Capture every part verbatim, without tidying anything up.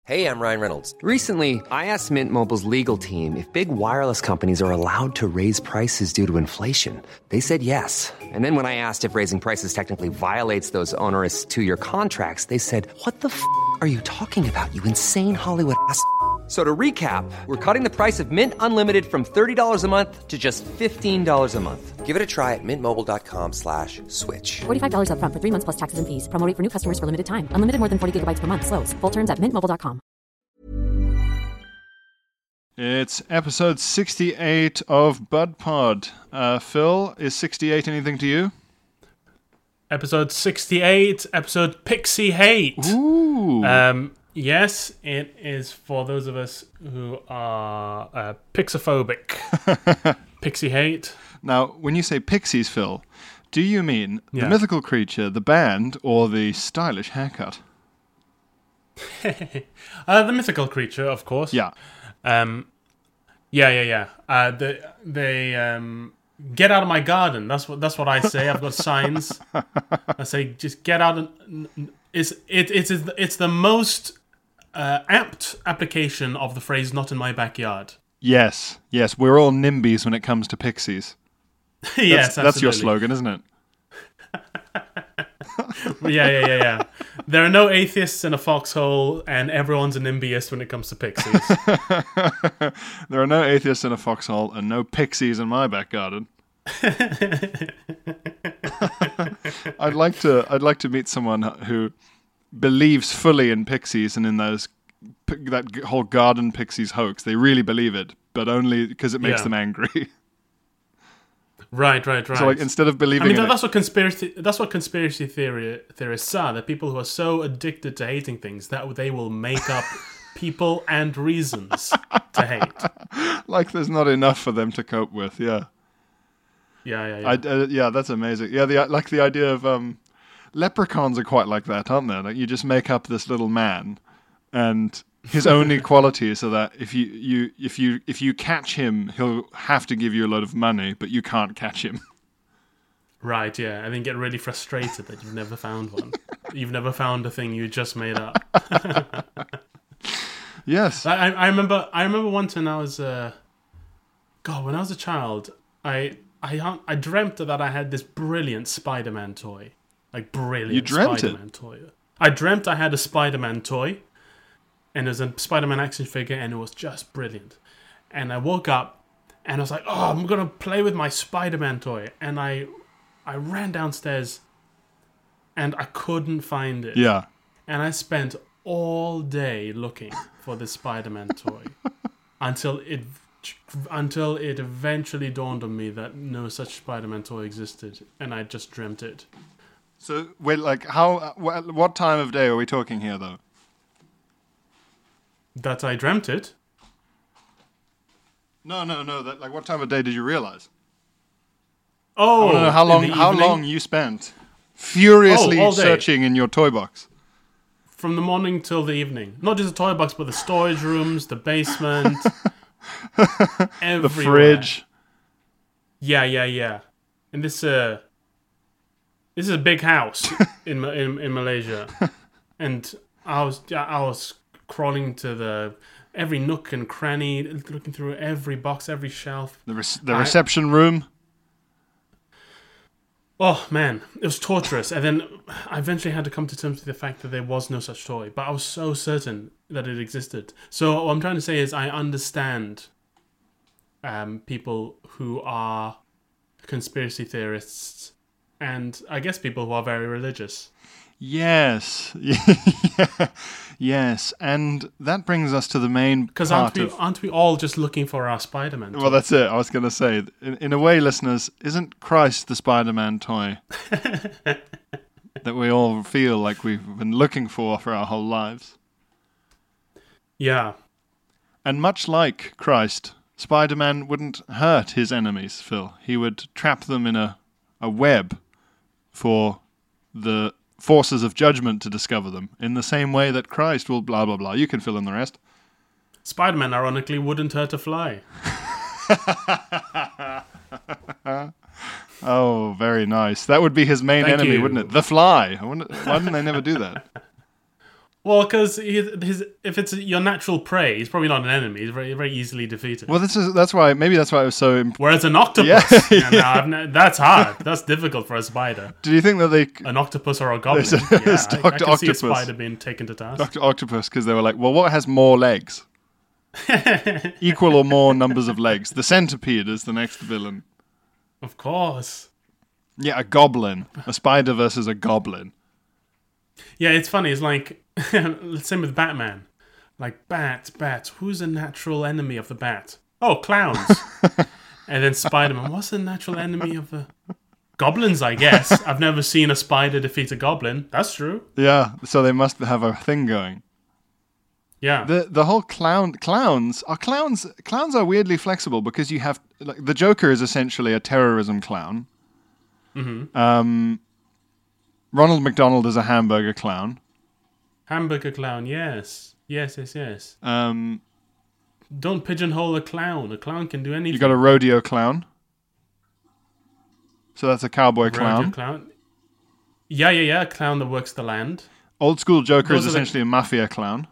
Hey, I'm Ryan Reynolds. Recently, I asked Mint Mobile's legal team if big wireless companies are allowed to raise prices due to inflation. They said yes. And then when I asked if raising prices technically violates those onerous two-year contracts, they said, what the f*** are you talking about, you insane Hollywood ass f- So to recap, we're cutting the price of Mint Unlimited from thirty dollars a month to just fifteen dollars a month. Give it a try at mintmobile.com slash switch. forty-five dollars up front for three months plus taxes and fees. Promo rate for new customers for limited time. Unlimited more than forty gigabytes per month. Slows full terms at mint mobile dot com. It's episode sixty-eight of Bud Pod. Uh, Phil, is sixty-eight anything to you? Episode sixty-eight, episode Pixie Hate. Ooh. Um, yes, it is for those of us who are uh, pixophobic. Pixie Hate. Now, when you say pixies, Phil, do you mean Yeah. the mythical creature, the band, or the stylish haircut? uh, the mythical creature, of course. Yeah. Um, yeah, yeah, yeah. Uh, the, they um, get out of my garden. That's what that's what I say. I've got signs. I say, just get out. And, it's it it's it's the most uh, apt application of the phrase "not in my backyard." Yes, yes, we're all NIMBYs when it comes to pixies. Yes, that's, that's your absolutely. slogan, isn't it? Yeah, yeah, yeah, yeah. There are no atheists in a foxhole, and everyone's an NIMBYist when it comes to pixies. There are no atheists in a foxhole and no pixies in my back garden. I'd like to. I'd like to meet someone who believes fully in pixies and in those that whole garden pixies hoax. They really believe it, but only because it makes Yeah. them angry. Right, right, right. So, like, instead of believing I mean, in that, it, that's what conspiracy. That's what conspiracy theory theorists are. That people who are so addicted to hating things that they will make up people and reasons to hate. like, there's not enough for them to cope with. Yeah, Yeah, yeah, yeah. I, uh, yeah, that's amazing. Yeah, the like the idea of um, leprechauns are quite like that, aren't they? Like, you just make up this little man, and his only quality is so that if you, you if you if you catch him, he'll have to give you a lot of money, but you can't catch him. Right, yeah, and then get really frustrated that you've never found one. You've never found a thing you just made up. Yes. I, I remember. I remember once when I was, uh, God, when I was a child, I I I dreamt that I had this brilliant Spider-Man toy, like brilliant You dreamt it? Spider-Man toy. I dreamt I had a Spider-Man toy, and it was a Spider-Man action figure, and it was just brilliant. And I woke up, and I was like, "Oh, I'm gonna play with my Spider-Man toy," and I I ran downstairs, and I couldn't find it. Yeah. And I spent all day looking for this Spider-Man toy until it until it eventually dawned on me that no such Spider-Man toy existed, and I just dreamt it. So, wait, like, how? Wh- what time of day are we talking here, though? That I dreamt it. No, no, no. That, like, what time of day did you realize? Oh, I want to know how in long the how evening? long you spent furiously Oh, all day. searching in your toy box. From the morning till the evening. Not just the toy box, but the storage rooms, the basement, The everywhere. fridge. Yeah, yeah, yeah. And this uh, this is a big house in Ma- in, in Malaysia, and I was I was crawling to the every nook and cranny, looking through every box, every shelf. The, re- the I- reception room. Oh man, it was torturous. And then I eventually had to come to terms with the fact that there was no such toy, but I was so certain that it existed. So what I'm trying to say is I understand um, people who are conspiracy theorists, and I guess people who are very religious. Yes. Yeah. Yes. And that brings us to the main Because part aren't we, of... aren't we all just looking for our Spider-Man toy? Well, that's it. I was going to say, in, in a way, listeners, isn't Christ the Spider-Man toy that we all feel like we've been looking for for our whole lives? Yeah. And much like Christ, Spider-Man wouldn't hurt his enemies, Phil. He would trap them in a, a web for the forces of judgment to discover them, in the same way that Christ will blah, blah, blah. You can fill in the rest. Spider-Man, ironically, wouldn't hurt a fly. Oh, very nice. That would be his main Thank enemy, you. wouldn't it? The fly. I wonder, why didn't they never do that? Well, because his if it's your natural prey, he's probably not an enemy. He's very very easily defeated. Well, this is that's why maybe that's why it was so. Imp- Whereas an octopus, Yeah, yeah, no, I've ne- that's hard. That's difficult for a spider. Do you think that they An octopus or a goblin? There's a- yeah, there's I, I Doctor can see a Octopus. spider being taken to task. Doctor Octopus because they were like, well, what has more legs? Equal or more numbers of legs. The centipede is the next villain. Of course. Yeah, a goblin. A spider versus a goblin. Yeah, it's funny. It's like same with Batman. Like bat, bat. Who's a natural enemy of the bat? Oh, clowns. And then Spider-Man. What's the natural enemy of the goblins? I guess I've never seen a spider defeat a goblin. That's true. Yeah, so they must have a thing going. Yeah. The the whole clown clowns are clowns clowns are weirdly flexible because you have like the Joker is essentially a terrorism clown. Mm-hmm. Um, Ronald McDonald is a hamburger clown. Hamburger clown. Yes. Yes. Yes. Yes. Um, Don't pigeonhole a clown. A clown can do anything. you got a rodeo clown. So that's a cowboy Rodeo clown. clown. Yeah, yeah, yeah. A clown that works the land. Old school Joker Those is are the- essentially a mafia clown.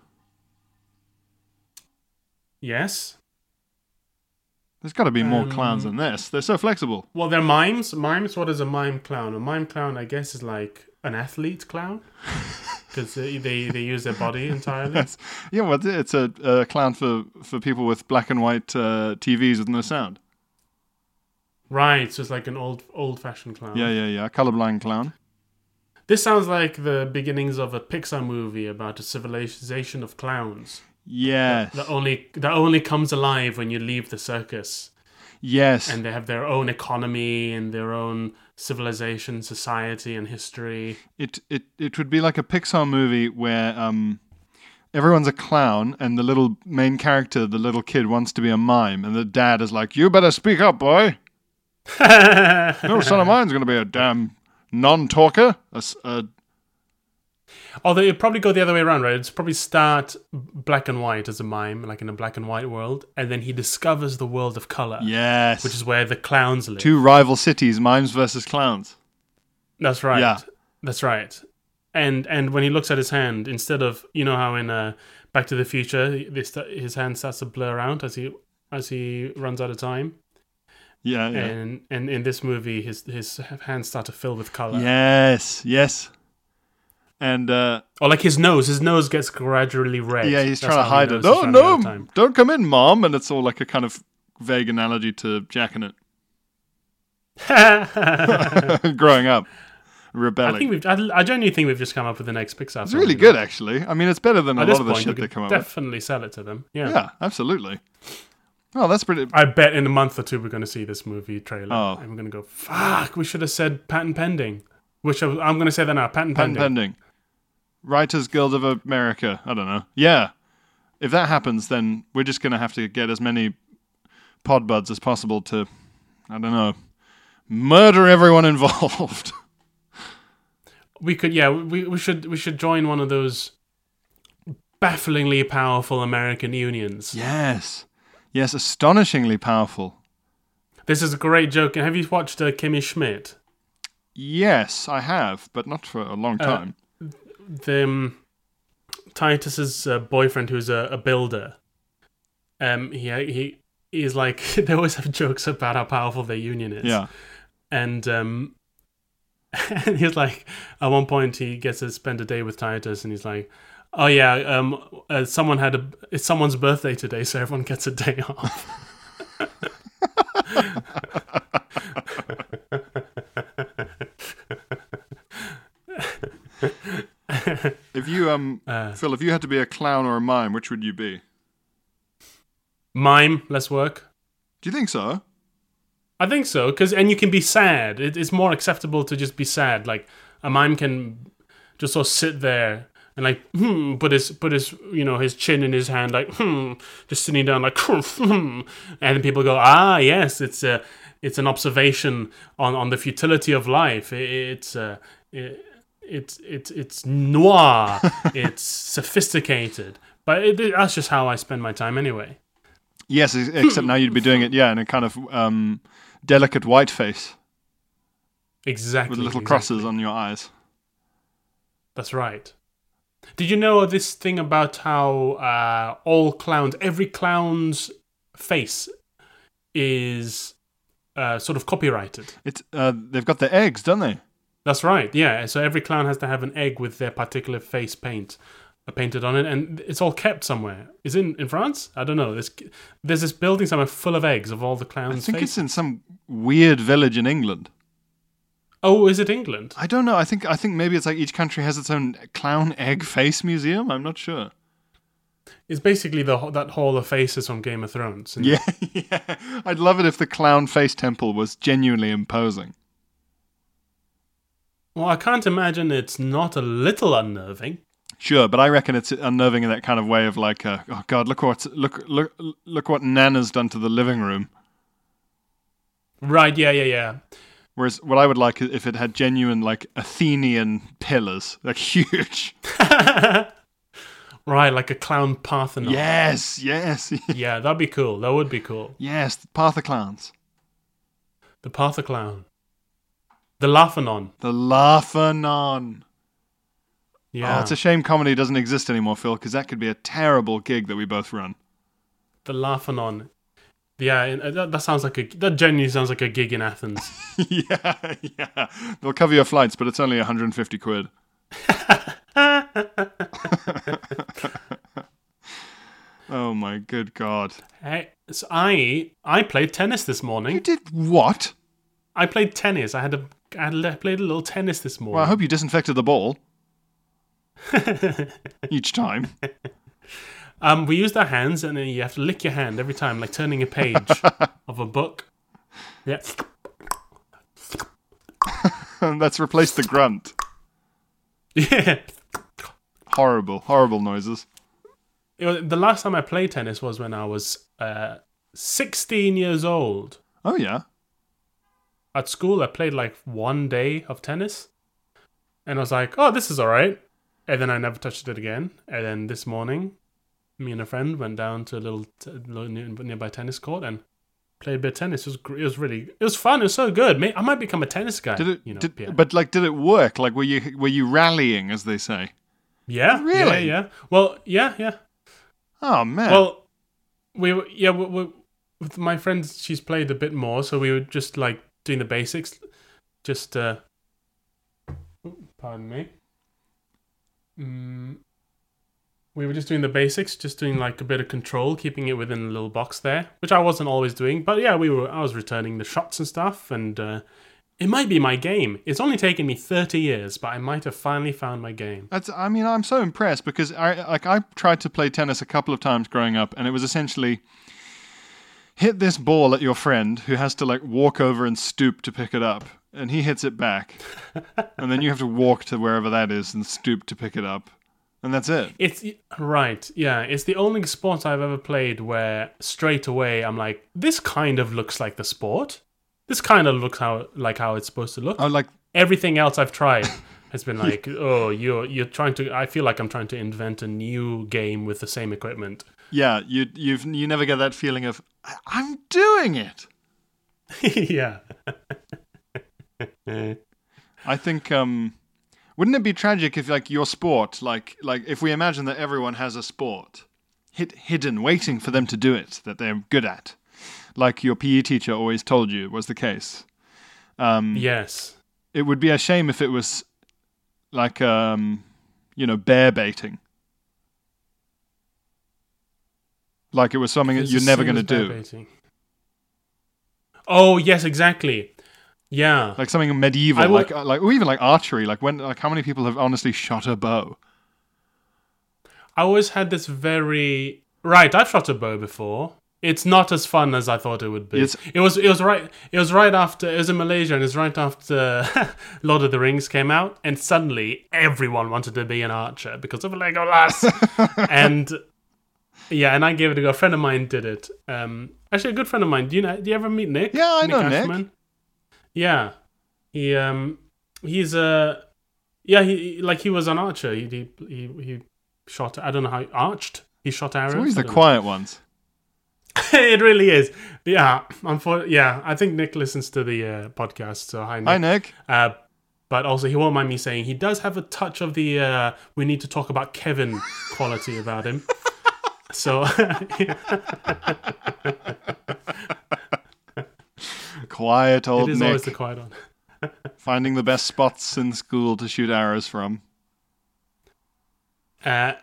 Yes. There's got to be more Um, clowns than this. They're so flexible. Well, they're mimes. Mimes. What is a mime clown? A mime clown, I guess, is like an athlete clown because they, they they use their body entirely. Yes. Yeah, well, it's a, a clown for, for people with black and white uh, T Vs with no sound. Right. So it's like an old old fashioned clown. Yeah, yeah, yeah. A colorblind clown. This sounds like the beginnings of a Pixar movie about a civilization of clowns Yes. that only that only comes alive when you leave the circus. Yes. And they have their own economy and their own civilization, society, and history. It, it it would be like a Pixar movie where um, everyone's a clown and the little main character, the little kid, wants to be a mime, and the dad is like, "You better speak up, boy. No son of mine's going to be a damn non-talker." A, s- a- Although it'd probably go the other way around, right? It's probably start black and white as a mime, like in a black and white world, and then he discovers the world of color, yes. which is where the clowns live. Two rival cities, mimes versus clowns. That's right. Yeah. That's right. And and when he looks at his hand, instead of, you know how in uh, Back to the Future, this, his hand starts to blur out as he as he runs out of time. Yeah, yeah. And and in this movie, his his hands start to fill with color. Yes, yes. And uh, Or like his nose, his nose gets gradually red. yeah, he's That's trying to how he hide knows it. he's Oh running out of no! time. Don't come in, Mom. And it's all like a kind of vague analogy to jacking it. Growing up, rebelling. I think we've. I, I genuinely think we've just come up with the next Pixar. It's film, really you know? good, actually. I mean, it's better than a At lot this of the point, shit we they could come up with. definitely sell it to them. Yeah. Yeah, absolutely. Well, that's pretty. I bet in a month or two we're going to see this movie trailer, Oh. and we're going to go, "Fuck! We should have said patent pending." Which I, I'm going to say that now. Patent, Patent pending. pending. Writers Guild of America. I don't know. Yeah. If that happens, then we're just going to have to get as many pod buds as possible to, I don't know, murder everyone involved. We could, yeah, we we should we should join one of those bafflingly powerful American unions. Yes. Yes, astonishingly powerful. This is a great joke. And have you watched uh, Kimmy Schmidt? Yes, I have, but not for a long time. The um, Titus's uh, boyfriend, who's a, a builder. Um, he he he's like they always have jokes about how powerful their union is. Yeah. And um, and he's like, at one point he gets to spend a day with Titus, and he's like, "Oh yeah, um, uh, someone had a it's someone's birthday today, so everyone gets a day off." If you, um, Uh. Phil, if you had to be a clown or a mime, which would you be? Mime, less work. Do you think so? I think so, because and you can be sad. It, it's more acceptable to just be sad. Like a mime can just sort of sit there and like hmm, put his put his you know his chin in his hand, like hmm, just sitting down like hmm, and then people go, ah yes, it's a it's an observation on, on the futility of life. It, it's uh, it, it's it's it's noir. It's sophisticated, but it, it, that's just how I spend my time anyway. Yes, ex- except now you'd be doing it, yeah, in a kind of um, delicate white face Exactly. with little exactly. crosses on your eyes. That's right. Did you know this thing about how uh, all clowns, every clown's face is uh, sort of copyrighted? It's uh, they've got the eggs, don't they? That's right, yeah. So every clown has to have an egg with their particular face paint uh, painted on it, and it's all kept somewhere. Is it in, in France? I don't know. There's, there's this building somewhere full of eggs of all the clowns' I think faces. it's in some weird village in England. Oh, is it England? I don't know. I think I think maybe it's like each country has its own clown egg face museum. I'm not sure. It's basically the that Hall of Faces from Game of Thrones. isn't Yeah, it? yeah. I'd love it if the clown face temple was genuinely imposing. Well, I can't imagine it's not a little unnerving. Sure, but I reckon it's unnerving in that kind of way of like, uh, oh God, look what look look look what Nana's done to the living room. Right? Yeah, yeah, yeah. Whereas what I would like is if it had genuine like Athenian pillars, like huge. Right, like a clown Parthenon. Yes, yes, Yeah, that'd be cool. That would be cool. yes. The Parthoclowns, The Parthoclown. The Laphanon. the Laphanon. Yeah. Oh, it's a shame comedy doesn't exist anymore, Phil, because that could be a terrible gig that we both run. The Laphanon. Yeah, and, uh, that, that sounds like a that genuinely sounds like a gig in Athens. yeah, yeah. They'll cover your flights, but it's only one hundred fifty quid. Oh my good God. Hey, so I I played tennis this morning. You did what? I played tennis. I had a I had a, played a little tennis this morning. Well, I hope you disinfected the ball. Each time. Um, we used our hands, and then you have to lick your hand every time, like turning a page of a book. Yeah. That's replaced the grunt. Yeah. Horrible, horrible noises. It was, the last time I played tennis was when I was uh, sixteen years old. Oh, yeah. At school, I played like one day of tennis, and I was like, "Oh, this is all right." And then I never touched it again. And then this morning, me and a friend went down to a little t- nearby tennis court and played a bit of tennis. It was gr- it was really it was fun. It was so good. May- I might become a tennis guy. Did it? You know, did, yeah. But like, did it work? Like, were you were you rallying, as they say? yeah, Really? yeah, yeah. Well, yeah, yeah. Oh man. Well, we were yeah. We, we, with my friend, she's played a bit more, so we were just like doing the basics. Just uh, pardon me. Mm, we were just doing the basics, just doing like a bit of control, keeping it within a little box there, which I wasn't always doing. But yeah, we were. I was returning the shots and stuff, and uh, it might be my game. It's only taken me thirty years, but I might have finally found my game. That's. I mean, I'm so impressed because I like I tried to play tennis a couple of times growing up, and it was essentially hit this ball at your friend who has to like walk over and stoop to pick it up, and he hits it back, and then you have to walk to wherever that is and stoop to pick it up, and that's it. It's right, yeah. It's the only sport I've ever played where straight away I'm like, this kind of looks like the sport. This kind of looks how like how it's supposed to look. Oh, like Everything else I've tried has been like, oh, you're you're trying to. I feel like I'm trying to invent a new game with the same equipment. yeah, you you've you never get that feeling of "I- I'm doing it. Yeah. I think um wouldn't it be tragic if like your sport, like like if we imagine that everyone has a sport hid, hidden waiting for them to do it that they're good at, like your P E teacher always told you was the case. Um Yes. it would be a shame if it was like um you know bear baiting. Like it was something that It's you're the never same going to as do. bear baiting. Oh yes, exactly. Yeah. Like something medieval, I will- like like or even like archery. Like when like how many people have honestly shot a bow? I always had this very right. I've shot a bow before. It's not as fun as I thought it would be. It's- It was. It was right. It was right after. It was in Malaysia, and it was right after Lord of the Rings came out, and suddenly everyone wanted to be an archer because of Legolas. And yeah, and I gave it a go. A friend of mine did it. Um, actually, a good friend of mine. Do you know? Do you ever meet Nick? Yeah, I know Nick. Ashman? Yeah, he um, he's a yeah. He like he was an archer. He he he, he shot. I don't know how he arched. He shot arrows. It's always I the don't quiet ones. it really is. Yeah, unfor- yeah. I think Nick listens to the uh, podcast. So hi, Nick. Hi, Nick. Uh, But also, he won't mind me saying he does have a touch of the uh, we need to talk about Kevin quality about him. So, Quiet old it is Nick, always the quiet one. finding the best spots in school to shoot arrows from. Uh,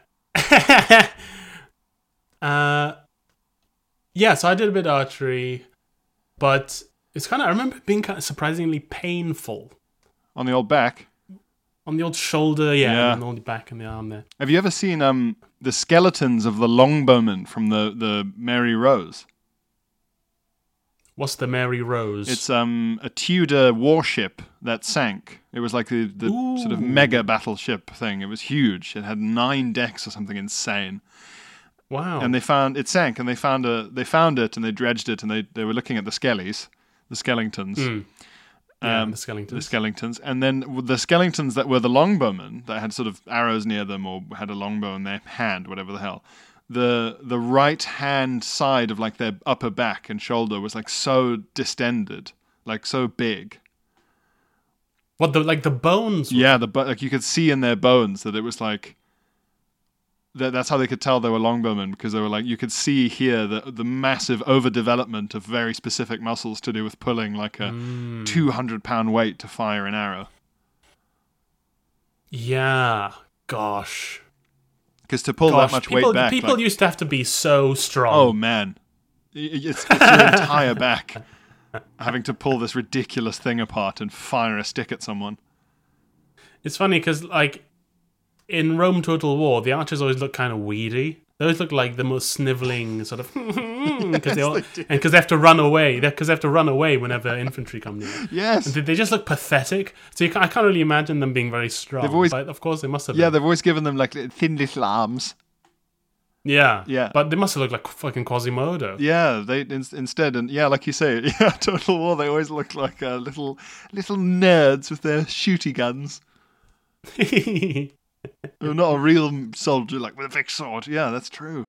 uh, yeah, so I did a bit of archery, but it's kind of, I remember it being kind of surprisingly painful. On the old back. On the old shoulder, yeah, Yeah. and on the back and the arm there. Have you ever seen um the skeletons of the longbowmen from the, the Mary Rose? What's the Mary Rose? It's um a Tudor warship that sank. It was like the, the sort of Ooh. mega battleship thing. It was huge. It had nine decks or something insane. Wow. And they found it sank, and they found a they found it, and they dredged it, and they, they were looking at the skellies, the skellingtons. Mm. Yeah, Um, the skeletons. The skeletons, and then the skeletons that were the longbowmen that had sort of arrows near them or had a longbow in their hand, whatever the hell. The the right hand side of like their upper back and shoulder was like so distended, like so big. What, the like the bones? Yeah, the but like you could see in their bones that it was like. That, that's how they could tell they were longbowmen, because they were like you could see here the the massive overdevelopment of very specific muscles to do with pulling like a Mm. two hundred pound weight to fire an arrow. Yeah. Gosh. Because to pull Gosh. that much people weight back, people like, used to have to be so strong. oh man, I- it's, it's your entire back having to pull this ridiculous thing apart and fire a stick at someone. It's funny because, like, in Rome Total War, the archers always look kind of weedy. They always look like the most sniveling sort of, because they all, they do. and because they have to run away. Because they have to run away whenever infantry come near. Yes. And they- they just look pathetic. So you can, I can't really imagine them being very strong. They've always- but of course they must have. Yeah, been. they've always given them like thin little arms. yeah, Yeah. But they must have looked like fucking Quasimodo. Yeah, they in, instead, and yeah, like you say, yeah, Total War, they always look like uh, little little nerds with their shooty guns. They're not a real soldier like with a big sword. Yeah, that's true.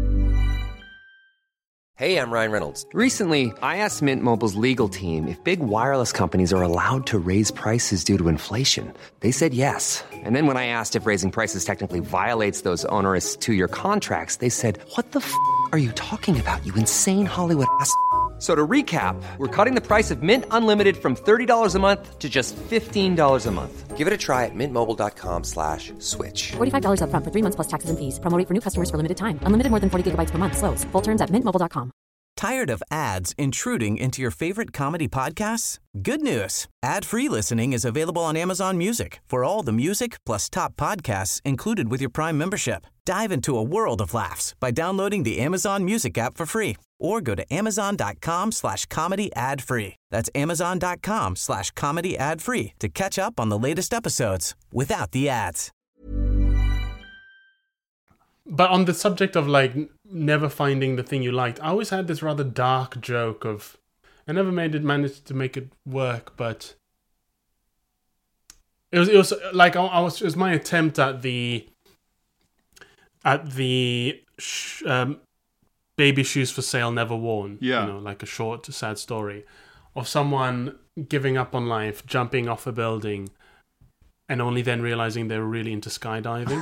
Hey, I'm Ryan Reynolds. Recently, I asked Mint Mobile's legal team if big wireless companies are allowed to raise prices due to inflation. They said yes. And then when I asked if raising prices technically violates those onerous two-year contracts, they said, "What the f*** are you talking about, you insane Hollywood ass?" So to recap, we're cutting the price of Mint Unlimited from thirty dollars a month to just fifteen dollars a month. Give it a try at mintmobile.com slash switch. forty-five dollars up front for three months plus taxes and fees. Promo rate for new customers for limited time. Unlimited more than forty gigabytes per month. Slows full terms at mint mobile dot com. Tired of ads intruding into your favorite comedy podcasts? Good news. Ad-free listening is available on Amazon Music for all the music plus top podcasts included with your Prime membership. Dive into a world of laughs by downloading the Amazon Music app for free or go to amazon.com slash comedy ad free. That's amazon.com slash comedy ad free to catch up on the latest episodes without the ads. But on the subject of like n- never finding the thing you liked, I always had this rather dark joke of I never made it managed to make it work, but it was it was like I, I was it was my attempt at the at the sh- um, baby shoes for sale never worn. Yeah. You know, like a short sad story of someone giving up on life, jumping off a building, and only then realizing they were really into skydiving.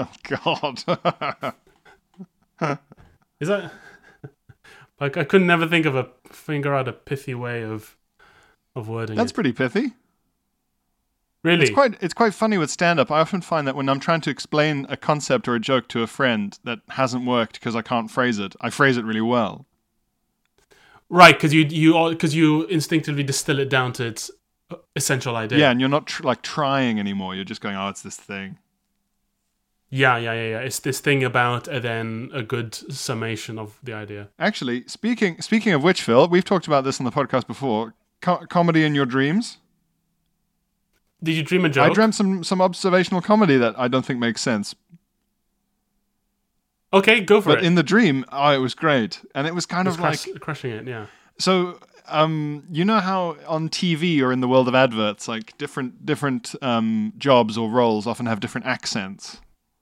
Oh God. Is that like I could never think of a figure out a pithy way of of wording That's it. pretty pithy. Really? It's quite it's quite funny with stand-up. I often find that when I'm trying to explain a concept or a joke to a friend that hasn't worked because I can't phrase it, I phrase it really well. Right, because you you because you instinctively distill it down to its essential idea. Yeah, and you're not tr- like trying anymore. You're just going, "Oh, it's this thing." Yeah, yeah, yeah, yeah. It's this thing about and then a good summation of the idea. Actually, speaking speaking of which, Phil, we've talked about this on the podcast before. Co- comedy in your dreams. Did you dream a joke? I dreamt some some observational comedy that I don't think makes sense. Okay, go for But it. in the dream, oh, it was great, and it was kind It's of like crush- crushing it. Yeah. so. Um, you know how on T V or in the world of adverts, like different different um, jobs or roles often have different accents.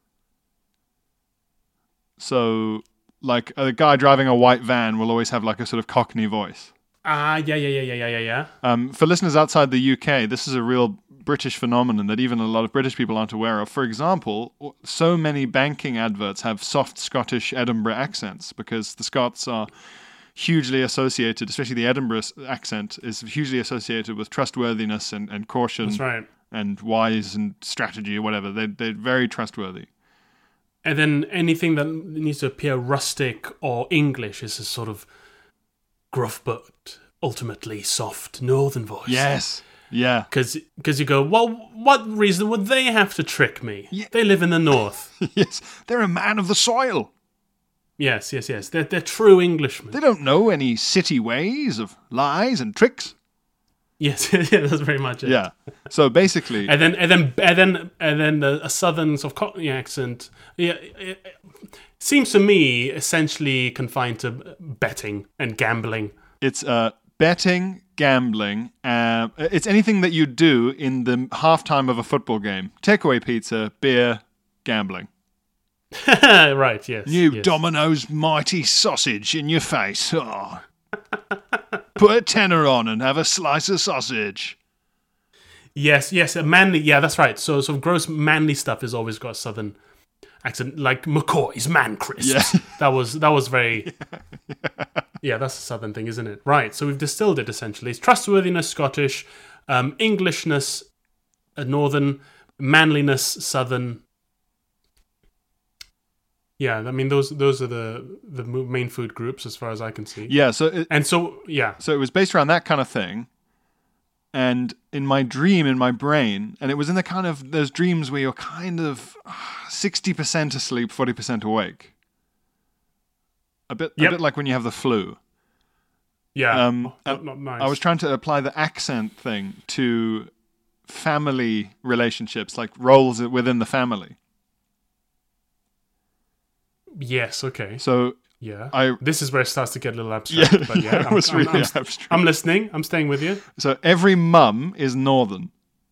So, like a guy driving a white van will always have like a sort of Cockney voice. Ah, yeah, yeah, yeah, yeah, yeah, yeah, yeah. Um, for listeners outside the U K, this is a real British phenomenon that even a lot of British people aren't aware of. For example, so many banking adverts have soft Scottish Edinburgh accents because the Scots are hugely associated, especially the Edinburgh accent is hugely associated with trustworthiness and, and caution. That's right. And wise and strategy or whatever. They, they're very trustworthy. And then anything that needs to appear rustic or English is a sort of gruff but ultimately soft northern voice. Yes. Yeah. Because you go, well, what reason would they have to trick me? Yeah. They live in the north. Yes. They're a man of the soil. Yes, yes, yes. They're, they're true Englishmen. They don't know any city ways of lies and tricks. Yes, yeah, that's very much it. Yeah. So basically, And then, and then, and then, and then a, a southern sort of Cockney accent. Yeah, it, it seems to me essentially confined to betting and gambling. it's uh, betting, gambling. Uh, it's anything that you do in the halftime of a football game. Takeaway pizza, beer, gambling. Right, yes. You yes. Domino's mighty sausage in your face. Oh. Put a tenner on and have a slice of sausage. Yes, yes, a manly. Yeah, that's right. So, so gross manly stuff has always got a southern accent, like McCoy's Man Crisps. Yeah. That was that was very. Yeah, that's a southern thing, isn't it? Right. So we've distilled it essentially. It's trustworthiness, Scottish, um, Englishness, uh, northern, manliness, southern. Yeah, I mean those those are the the mo- main food groups as far as I can see. Yeah, so it, And so yeah, so it was based around that kind of thing. And in my dream, in my brain, and it was in the kind of those dreams where you're kind of sixty percent asleep, forty percent awake. A bit, Yep. a bit like when you have the flu. yeah, Um, oh, not, and not nice. I was trying to apply the accent thing to family relationships, like roles within the family. Yes. Okay. So Yeah. I- this is where it starts to get a little abstract. Yeah, but yeah, it I'm, was I'm- really I'm, abstract. I'm listening. I'm staying with you. So every mum is northern.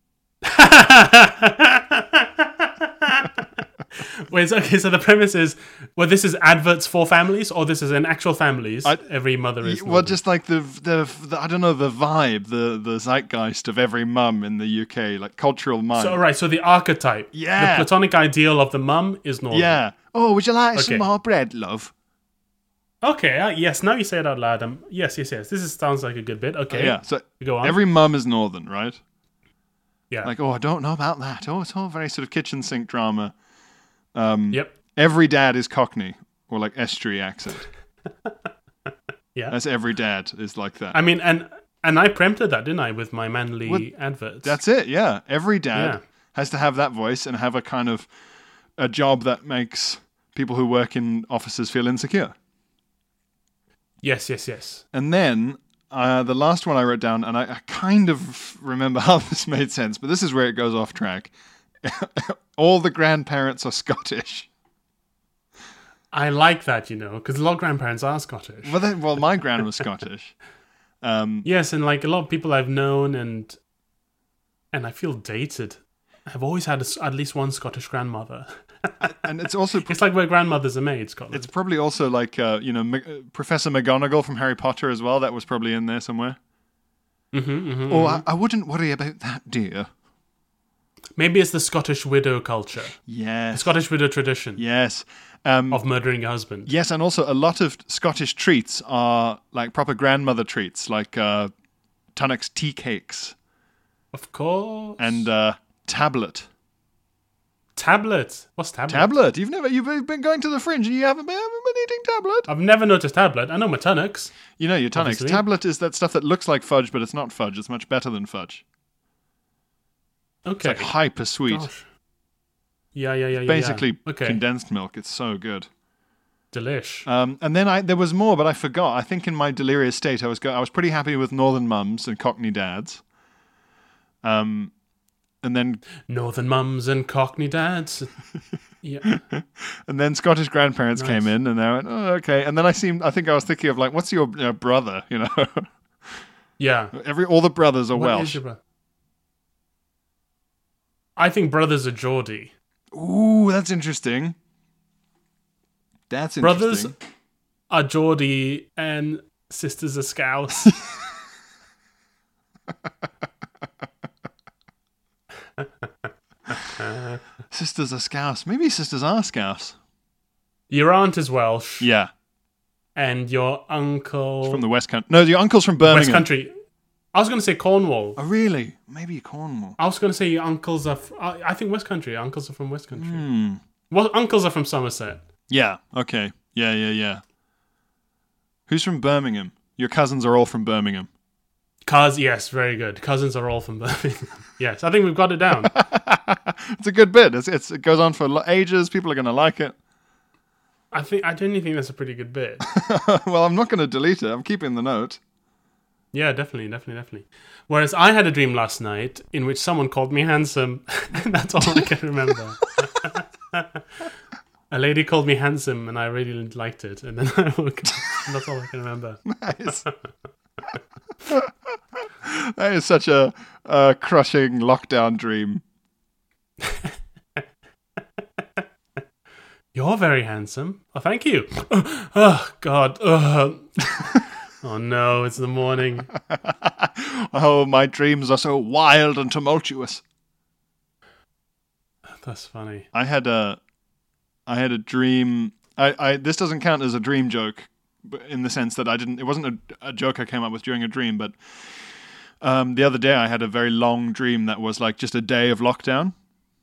Wait, so, okay, so the premise is, well, this is adverts for families, or this is in actual families? I- Every mother is. Well, northern? just like the, the the I don't know the vibe, the the zeitgeist of every mum in the U K, like cultural mind. So, right, so the archetype. Yeah. The platonic ideal of the mum is northern. Yeah. Oh, would you like Okay. some more bread, love? Okay, uh, yes, now you say it out loud. Um, yes, yes, yes. This is, sounds like a good bit. Okay. Yeah. So Go on. every mum is northern, right? Yeah. Like, oh, I don't know about that. Oh, it's all very sort of kitchen sink drama. Um, Yep. Every dad is Cockney or like estuary accent. Yeah. That's every dad is like that. I mean, and and I preempted that, didn't I, with my manly Well, adverts? That's it. Yeah. Every dad Yeah. has to have that voice and have a kind of a job that makes people who work in offices feel insecure. Yes, yes, yes. And then uh, the last one I wrote down, and I, I kind of remember how this made sense, but this is where it goes off track. All the grandparents are Scottish. I like that, you know, because a lot of grandparents are Scottish. Well, they, well, my gran was Scottish. Um, Yes, and like a lot of people I've known, and and I feel dated. I've always had a s at least one Scottish grandmother. and it's also It's like where grandmothers are made, Scotland. it's probably also like uh, you know M- uh, Professor McGonagall from Harry Potter as well. That was probably in there somewhere. mm-hmm, mm-hmm, Oh, I, I wouldn't worry about that, dear. Maybe it's the Scottish widow culture, the Yes, Scottish widow tradition yes, um, of murdering your husband. yes, and also a lot of Scottish treats are like proper grandmother treats, like uh, Tunnock's tea cakes Of course. and uh, tablet. tablet. What's tablet? Tablet. You've never you've been going to the Fringe and you haven't been, haven't been eating tablet. I've never noticed tablet. I know my Tunnocks. You know your Tunnock's. Obviously. Tablet is that stuff that looks like fudge, but it's not fudge. It's much better than fudge. It's Okay. like hyper sweet. Gosh. Yeah, yeah, yeah, yeah. Basically yeah. Okay. condensed milk. It's so good. Delish. Um, and then I there was more, but I forgot. I think in my delirious state, I was go- I was pretty happy with Northern mums and Cockney dads. Um, and then Northern mums and Cockney dads. Yeah. and then Scottish grandparents Nice. came in, and I went, oh, okay. And then I seemed, I think I was thinking of like, what's your uh, brother? You know, Yeah. every all the brothers are What is Welsh. your bro- I think brothers are Geordie. Ooh, that's interesting. That's Brothers interesting. are Geordie and sisters are Scouse. Sisters are Scouse. Maybe sisters are Scouse. Your aunt is Welsh. Yeah. And your uncle... From the West Country. No, your uncle's from Birmingham. West Country. I was going to say Cornwall. Oh, really? Maybe Cornwall. I was going to say your uncles are... F- I I think West Country. Your uncles are from West Country. Hmm. Well, uncles are from Somerset. Yeah, okay. Yeah, yeah, yeah. Who's from Birmingham? Your cousins are all from Birmingham. Cous, yes, very good. Cousins are all from Birmingham. Yes, I think we've got it down. It's a good bit. It's, it's, it goes on for ages. People are going to like it. I think I genuinely think that's a pretty good bit. Well, I'm not going to delete it. I'm keeping the note. Yeah, definitely, definitely, definitely. Whereas I had a dream last night in which someone called me handsome. That's all I can remember. A lady called me handsome, and I really liked it. And then I woke up. That's all I can remember. Nice. That is such a, a crushing lockdown dream. You're very handsome. Oh, thank you. Oh, oh God. Oh. Oh no, it's the morning. Oh, my dreams are so wild and tumultuous. That's funny. I had a, I had a dream. I, I this doesn't count as a dream joke, but in the sense that I didn't. It wasn't a, a joke I came up with during a dream, but um, the other day I had a very long dream that was like just a day of lockdown.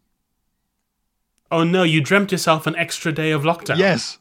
Oh no, you dreamt yourself an extra day of lockdown. Yes.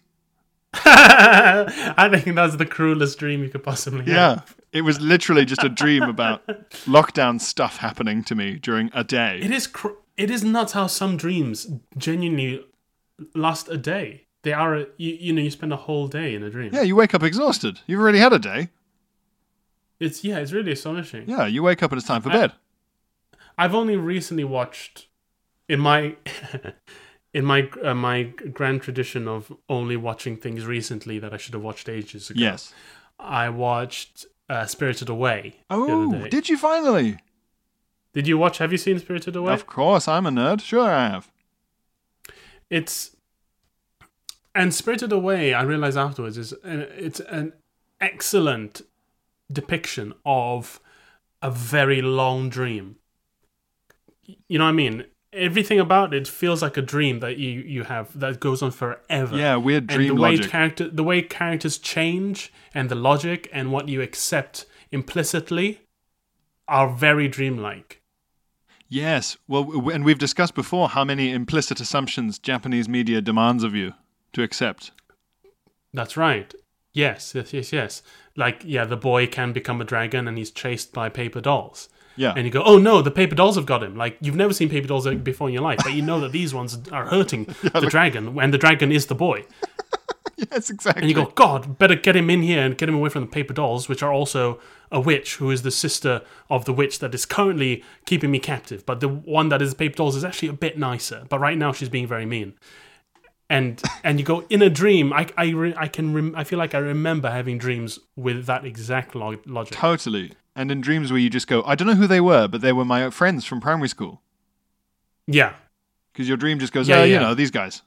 I think that's the cruelest dream you could possibly have. Yeah. It was literally just a dream about lockdown stuff happening to me during a day. It is cr- it is nuts how some dreams genuinely last a day. They are, a, you, you know, you spend a whole day in a dream. Yeah, you wake up exhausted. You've already had a day. It's yeah, it's really astonishing. Yeah, you wake up and it's time for I, bed. I've only recently watched in my in my uh, my grand tradition of only watching things recently that I should have watched ages ago. Yes. I watched uh, Spirited Away. Oh, the other day. did you finally? Did you watch? Have you seen Spirited Away? Of course, I'm a nerd. Sure, I have. It's and Spirited Away. I realized afterwards is an, it's an excellent depiction of a very long dream. You know what I mean? Everything about it feels like a dream that you, you have that goes on forever. Yeah, weird dream and the way logic. Character, the way characters change and the logic and what you accept implicitly are very dreamlike. Yes, well, w- and we've discussed before how many implicit assumptions Japanese media demands of you to accept. That's right. Yes, yes, yes, yes. Like, yeah, the boy can become a dragon and he's chased by paper dolls. Yeah. And you go, oh no, the paper dolls have got him. Like, you've never seen paper dolls before in your life, but you know that these ones are hurting yeah, the look- dragon, and the dragon is the boy. Yes, exactly. And you go, God, better get him in here and get him away from the paper dolls, which are also a witch who is the sister of the witch that is currently keeping me captive. But the one that is paper dolls is actually a bit nicer. But right now she's being very mean. And and you go, in a dream, I I, re, I can rem, I feel like I remember having dreams with that exact log, logic. Totally. And in dreams where you just go, I don't know who they were, but they were my friends from primary school. Yeah. Because your dream just goes, Yeah, oh, you yeah. know, these guys.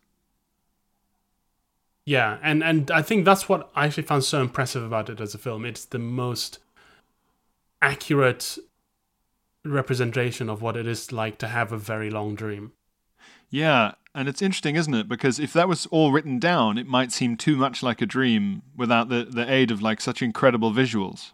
Yeah, and, and I think that's what I actually found so impressive about it as a film. It's the most accurate representation of what it is like to have a very long dream. Yeah, and it's interesting, isn't it? Because if that was all written down, it might seem too much like a dream without the, the aid of like such incredible visuals.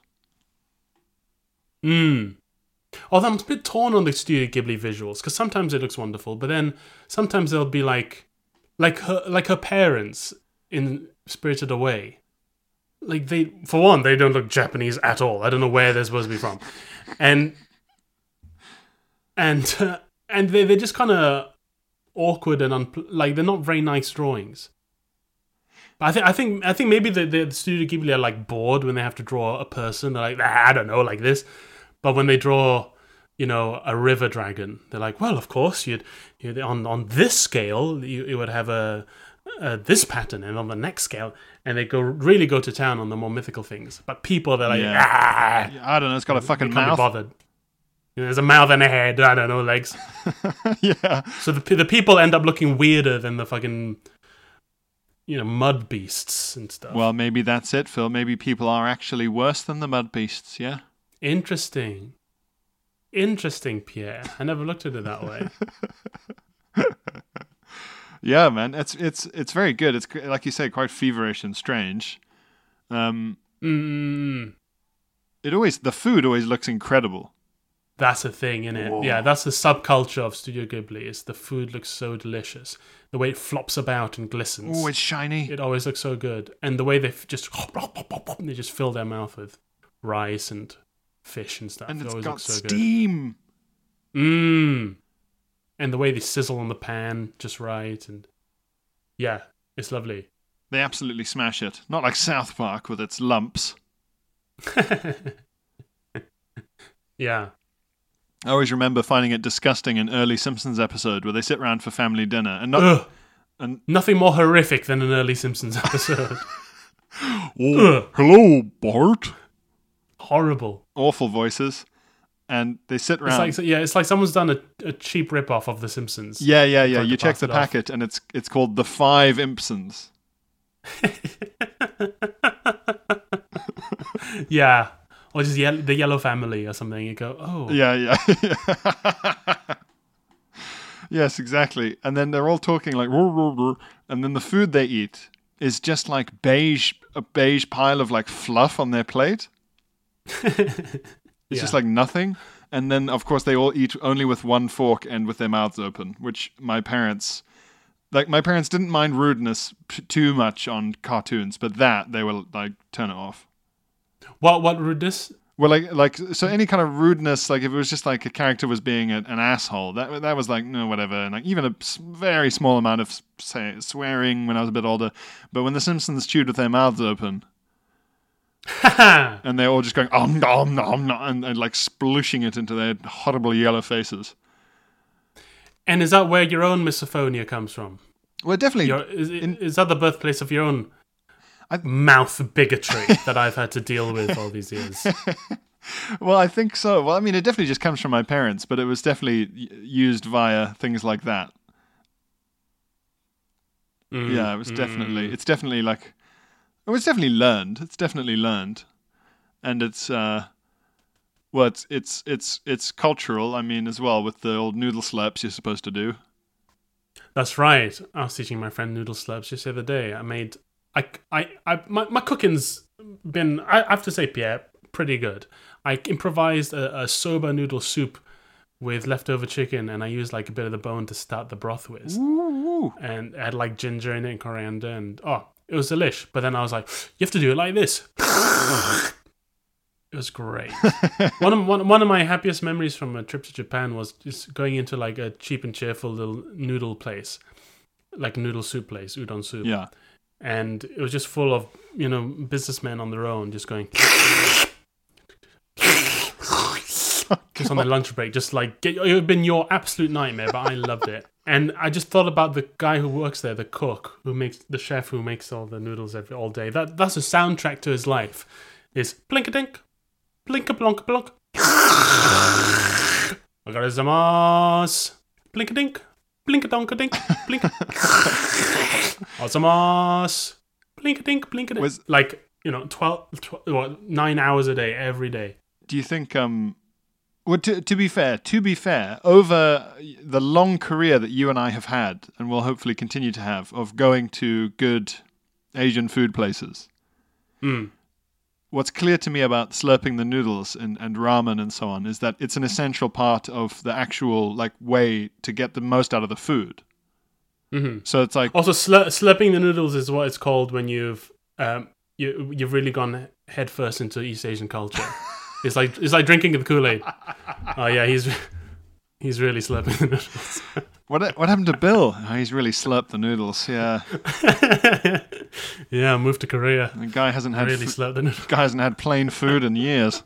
Mm. Although I'm a bit torn on the Studio Ghibli visuals, because sometimes it looks wonderful, but then sometimes they'll be like, like her, like her parents in Spirited Away. Like they, for one, they don't look Japanese at all. I don't know where they're supposed to be from, and and uh, and they they're just kind of awkward and unpl- like they're not very nice drawings. But I think I think I think maybe the, the Studio Ghibli are like bored when they have to draw a person. They're like, ah, I don't know, like this. But when they draw, you know, a river dragon, they're like, well, of course, you'd, you'd on on this scale, you, you would have a, a this pattern, and on the next scale, and they go really go to town on the more mythical things. But people, they're like, Yeah. ah, I don't know, it's got a fucking they can't be mouth. bothered. You know, there's a mouth and a head. I don't know, legs. Yeah. So the the people end up looking weirder than the fucking, you know, mud beasts and stuff. Well, maybe that's it, Phil. Maybe people are actually worse than the mud beasts, yeah? Interesting. Interesting, Pierre. I never looked at it that way. Yeah, man, it's it's it's very good. It's like you say, quite feverish and strange. Um, Mm, it always the food always looks incredible. that's a thing, isn't it? Yeah, that's the subculture of Studio Ghibli. Is the food looks so delicious. The way it flops about and glistens. Oh, it's shiny. It always looks so good. And the way they f- just they just fill their mouth with rice and fish and stuff. And it it's always got looks so steam. good. Mmm. And the way they sizzle on the pan just right. And yeah, it's lovely. They absolutely smash it. Not like South Park with its lumps. Yeah. I always remember finding it disgusting in early Simpsons episode where they sit around for family dinner and not Ugh. and Nothing more horrific than an early Simpsons episode. oh, hello Bart. Horrible. Awful voices, and they sit around. It's like yeah, it's like someone's done a, a cheap rip-off of The Simpsons. yeah, yeah, yeah. Tried You to check pass the it off. packet, and it's it's called the Five Impsons. Yeah. Or just ye- the Yellow Family or something. You go, oh. Yeah, yeah. Yes, exactly. And then they're all talking like, "Rrr, rrr, rrr," and then the food they eat is just like beige, a beige pile of like fluff on their plate. It's Yeah. just like nothing. And then, of course, they all eat only with one fork and with their mouths open, which my parents, like my parents didn't mind rudeness p- too much on cartoons, but that they will like turn it off. What, what rudeness? Well, like, like, so any kind of rudeness, like if it was just like a character was being a, an asshole, that that was like, no, whatever. And like even a s- very small amount of say swearing when I was a bit older. But when the Simpsons chewed with their mouths open, and they're all just going, om, nom, nom, nom, and, and like splushing it into their horrible yellow faces. And is that where your own misophonia comes from? Well, definitely. Your, is, in- is that the birthplace of your own I- mouth bigotry that I've had to deal with all these years? Well, I think so. Well, I mean, it definitely just comes from my parents, but it was definitely y- used via things like that. Mm, Yeah, it was definitely. mm. It's definitely like. It was definitely learned. It's definitely learned, and it's. uh Well, it's it's it's it's cultural. I mean, as well with the old noodle slurps you're supposed to do. That's right. I was teaching my friend noodle slurps just the other day. I made, I, I, I my, my cooking's been, I have to say, Pierre, pretty good. I improvised a, a soba noodle soup with leftover chicken, and I used like a bit of the bone to start the broth with, Ooh. and it had like ginger in it and coriander, and oh, it was delish. But then I was like, you have to do it like this. It was great. one of one, one of my happiest memories from a trip to Japan was just going into like a cheap and cheerful little noodle place, like a noodle soup place, udon soup. Yeah. And it was just full of, you know, businessmen on their own, just going, just on their lunch break, just like it would have been your absolute nightmare, but I loved it. And I just thought about the guy who works there, the cook who makes the chef who makes all the noodles every all day. That that's a soundtrack to his life. Is blink-a-dink. Blinka blonka blonk. Ogarizamasu. Blink a dink. Blink a donka dink. Blink. Ozamas. Blink a dink. Blink a dink. Was- Like, you know, twelve, twelve, what, nine hours a day, every day. Do you think? Um, well, to to be fair, to be fair, over the long career that you and I have had, and will hopefully continue to have, of going to good Asian food places. Mm. What's clear to me about slurping the noodles and, and ramen and so on is that it's an essential part of the actual like way to get the most out of the food. Mm-hmm. So it's like Also, slur- slurping the noodles is what it's called when you've um, you you've really gone headfirst into East Asian culture. It's like it's like drinking the Kool-Aid. Oh yeah, he's he's really slurping the noodles. what what happened to Bill? Oh, he's really slurped the noodles. Yeah, Yeah, moved to Korea. the guy hasn't had Really fu- slurped the noodles. guy hasn't had plain food in years.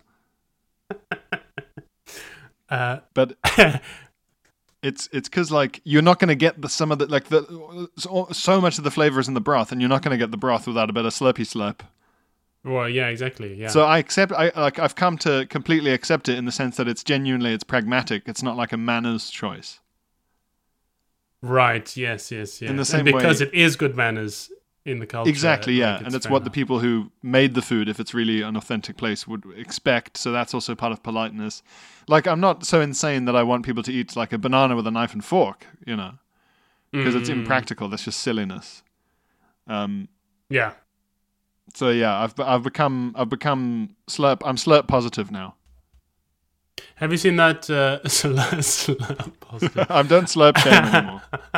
Uh, But it's it's because like you're not going to get the some of the like the so, so much of the flavor is in the broth, and you're not going to get the broth without a bit of slurpy slurp. well, yeah, exactly. Yeah. So I accept. I like. I've come to completely accept it in the sense that it's genuinely it's pragmatic. It's not like a manners choice. Right. Yes. Yes. Yes. In the And same because way- it is good manners in the culture. Exactly, yeah, like, and it's fair what the enough. people who made the food, if it's really an authentic place, would expect. So that's also part of politeness. Like, I'm not so insane that I want people to eat like a banana with a knife and fork, you know. because Mm. it's impractical. That's just silliness. Um, Yeah. so yeah, I've I've become I've become slurp. I'm slurp positive now. Have you seen that uh, slurp, slurp positive? I don't slurp shame anymore.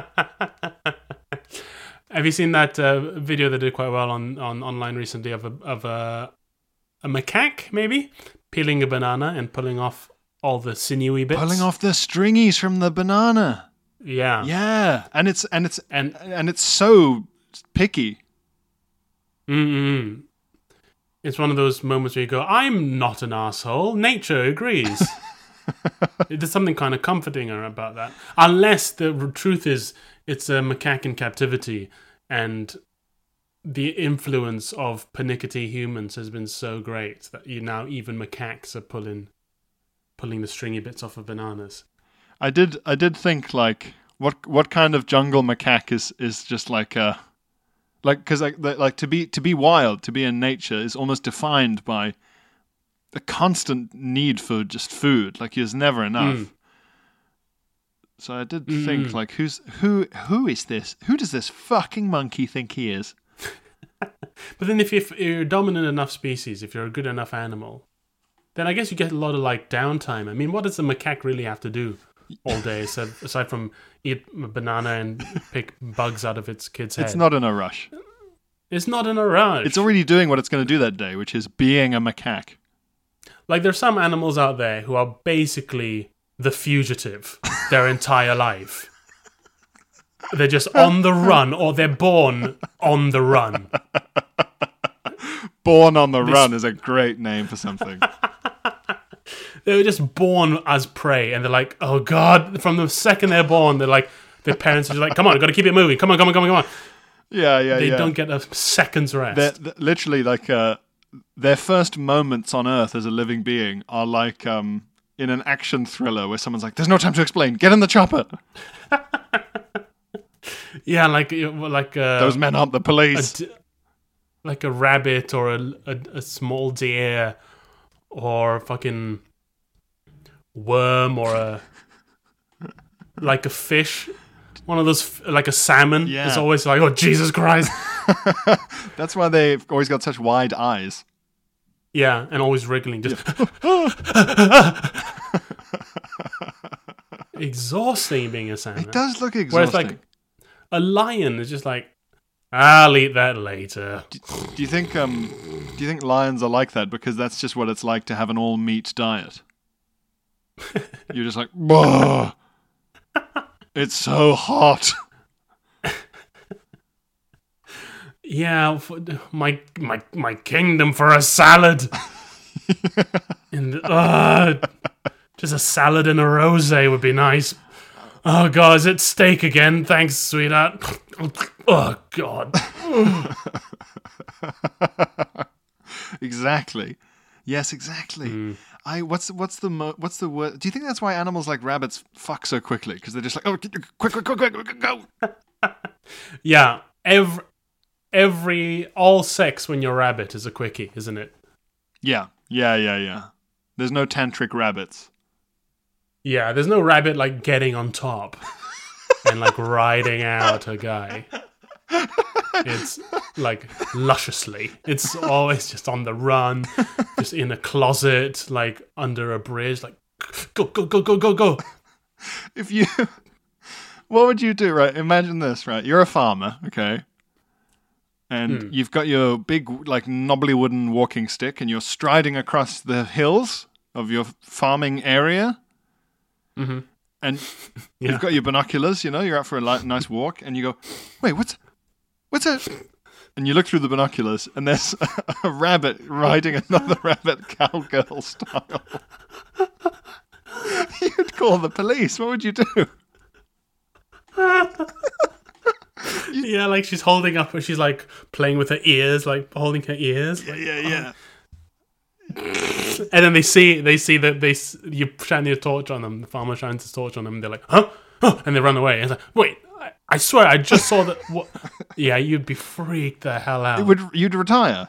Have you seen that uh, video that did quite well on, on online recently of a of a a macaque maybe peeling a banana and pulling off all the sinewy bits? Pulling off the stringies from the banana. Yeah. Yeah, and it's and it's And and it's so picky. mm it's one of those moments where you go, I'm not an asshole. Nature agrees. There's something kind of comforting about that. Unless the r- truth is it's a macaque in captivity and the influence of pernickety humans has been so great that you now even macaques are pulling pulling the stringy bits off of bananas. I did I did think like what what kind of jungle macaque is is just like a like because like the, like to be to be wild, to be in nature is almost defined by a constant need for just food. Like there's never enough. Mm. So I did think like who's who who is this? Who does this fucking monkey think he is? But then if you're, if you're a dominant enough species, if you're a good enough animal, then I guess you get a lot of like downtime. I mean, what does the macaque really have to do all day aside, aside from eat a banana and pick bugs out of its kid's head? It's not in a rush. It's not in a rush. It's already doing what it's going to do that day, which is being a macaque. Like there's some animals out there who are basically the fugitive their entire life. They're just on the run, or they're born on the run. Born on the Run is a great name for something. They were just born as prey, and they're like, oh god, from the second they're born, they're like, their parents are just like, come on, gotta keep it moving, come on, come on, come on, come on. Yeah, yeah, They yeah. don't get a second's rest. They're, they're literally like uh, their first moments on Earth as a living being are like um, in an action thriller where someone's like, "There's no time to explain. Get in the chopper." Yeah, like like uh, Those men aren't the a police. d- like a rabbit or a, a a small deer or a fucking worm or a like a fish. One of those, f- like a salmon. Yeah. It's always like, oh, Jesus Christ. That's why they've always got such wide eyes. Yeah, and always wriggling. Just exhausting being a salmon. It does look Whereas, exhausting. like, a lion is just like, I'll eat that later. Do you think um, do you think lions are like that because that's just what it's like to have an all meat diet? You're just like, "Bah, it's so hot." Yeah, for, my my my kingdom for a salad. and uh, just a salad and a rosé would be nice. Oh god, is it steak again? Thanks, sweetheart. Oh god. Exactly. Yes, exactly. Mm. I what's what's the mo- what's the word? Do you think that's why animals like rabbits fuck so quickly? Because they're just like, oh, quick, quick, quick, quick, quick, go. Yeah, every every all sex when you're a rabbit is a quickie, isn't it? Yeah, yeah, yeah, yeah. There's no tantric rabbits. Yeah, there's no rabbit like getting on top and like riding out a guy. It's like lusciously. It's always just on the run, just in a closet, like under a bridge, like go, go, go, go, go, go. If you, what would you do? Right? Imagine this. Right? You're a farmer, okay, and Hmm. you've got your big, like knobbly wooden walking stick, and you're striding across the hills of your farming area. Mm-hmm. And Yeah. you've got your binoculars, you know, you're out for a li- nice walk, and you go, wait, what's, what's that? And you look through the binoculars, and there's a rabbit riding another rabbit cowgirl style. You'd call the police. What would you do? Yeah, like she's holding up, she's like playing with her ears, like holding her ears. Like, Yeah, yeah. and then they see, they see that they s- you shine your torch on them. The farmer shines his torch on them, and they're like, "Huh?" huh? And they run away. And it's like, wait, I, I swear, I just saw that. What? Yeah, you'd be freaked the hell out. It would, you'd retire.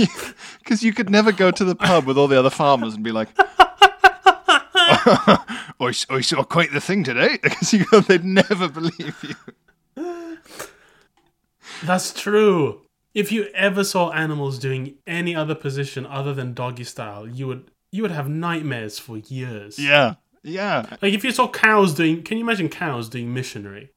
Because you could never go to the pub with all the other farmers and be like, I, s- I saw quite the thing today. Because you go, they'd never believe you. That's true. If you ever saw animals doing any other position other than doggy style, you would you would have nightmares for years. Yeah, yeah. Like if you saw cows doing, can you imagine cows doing missionary?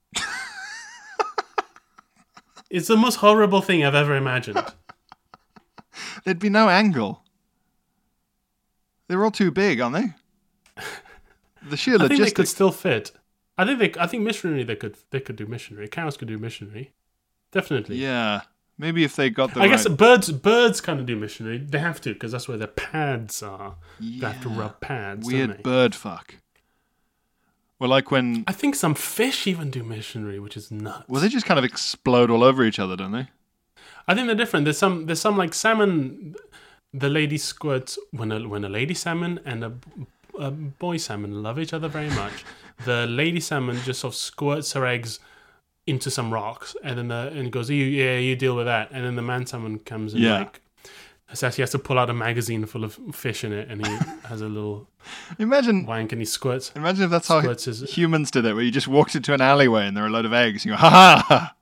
It's the most horrible thing I've ever imagined. There'd be no angle. They're all too big, aren't they? The sheer I think they logistics. could still fit. I think they. I think missionary. They could. They could do missionary. Cows could do missionary. Definitely. Yeah, maybe if they got the. I right... guess birds. Birds kind of do missionary. They have to because that's where their pads are. Yeah. They have to rub pads. Weird don't they? bird fuck. Well, like when. I think some fish even do missionary, which is nuts. Well, they just kind of explode all over each other, don't they? I think they're different. There's some. There's some like salmon. The lady squirts when a when a lady salmon and a, a boy salmon love each other very much. The lady salmon just sort of squirts her eggs into some rocks, and then the, and goes, "You yeah, you deal with that." And then the man salmon comes and Yeah. like says he has to pull out a magazine full of fish in it, and he has a little Imagine. wank and he squirts. Imagine if that's how Squirts his- humans did it, where you just walked into an alleyway and there are a load of eggs, and you go, ha ha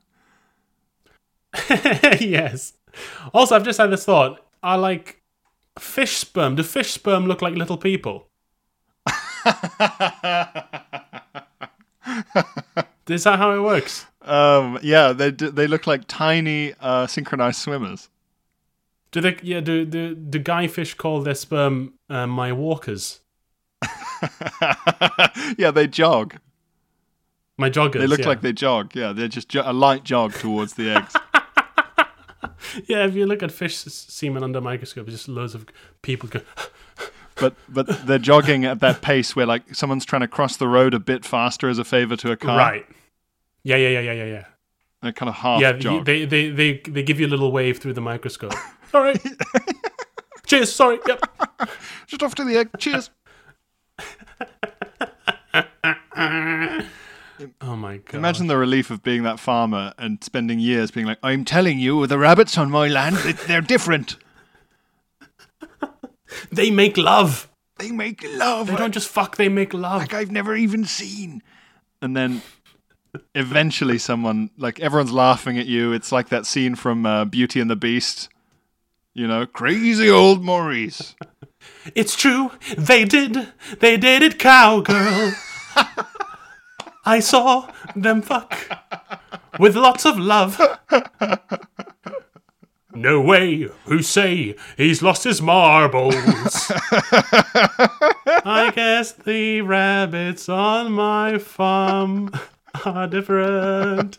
ha. Yes. Also, I've just had this thought. I like fish sperm. Do fish sperm look like little people? Is that how it works? Um, yeah, they do, they look like tiny uh, synchronized swimmers. Do they? Yeah. Do do do guy fish call their sperm uh, my walkers? Yeah, they jog. My joggers. They look yeah. like they jog. Yeah, they're just jo- a light jog towards the eggs. Yeah. If you look at fish s- semen under a microscope, just loads of people go. But but they're jogging at that pace where like someone's trying to cross the road a bit faster as a favor to a car. Right. Yeah. Yeah. Yeah. Yeah. Yeah. Yeah. A kind of half Yeah. jog. They, they they they give you a little wave through the microscope. All right. Cheers. Sorry. Yep. Just off to the egg. Cheers. Oh my god. Imagine the relief of being that farmer and spending years being like, I'm telling you, the rabbits on my land, they- they're different. They make love. They make love They don't just fuck, they make love. like I've never even seen. And then eventually someone, like everyone's laughing at you. It's like that scene from uh, Beauty and the Beast. You know, crazy old Maurice. It's true, they did. They dated cowgirl. I saw them fuck with lots of love. No way, who say he's lost his marbles? I guess the rabbits on my farm are different.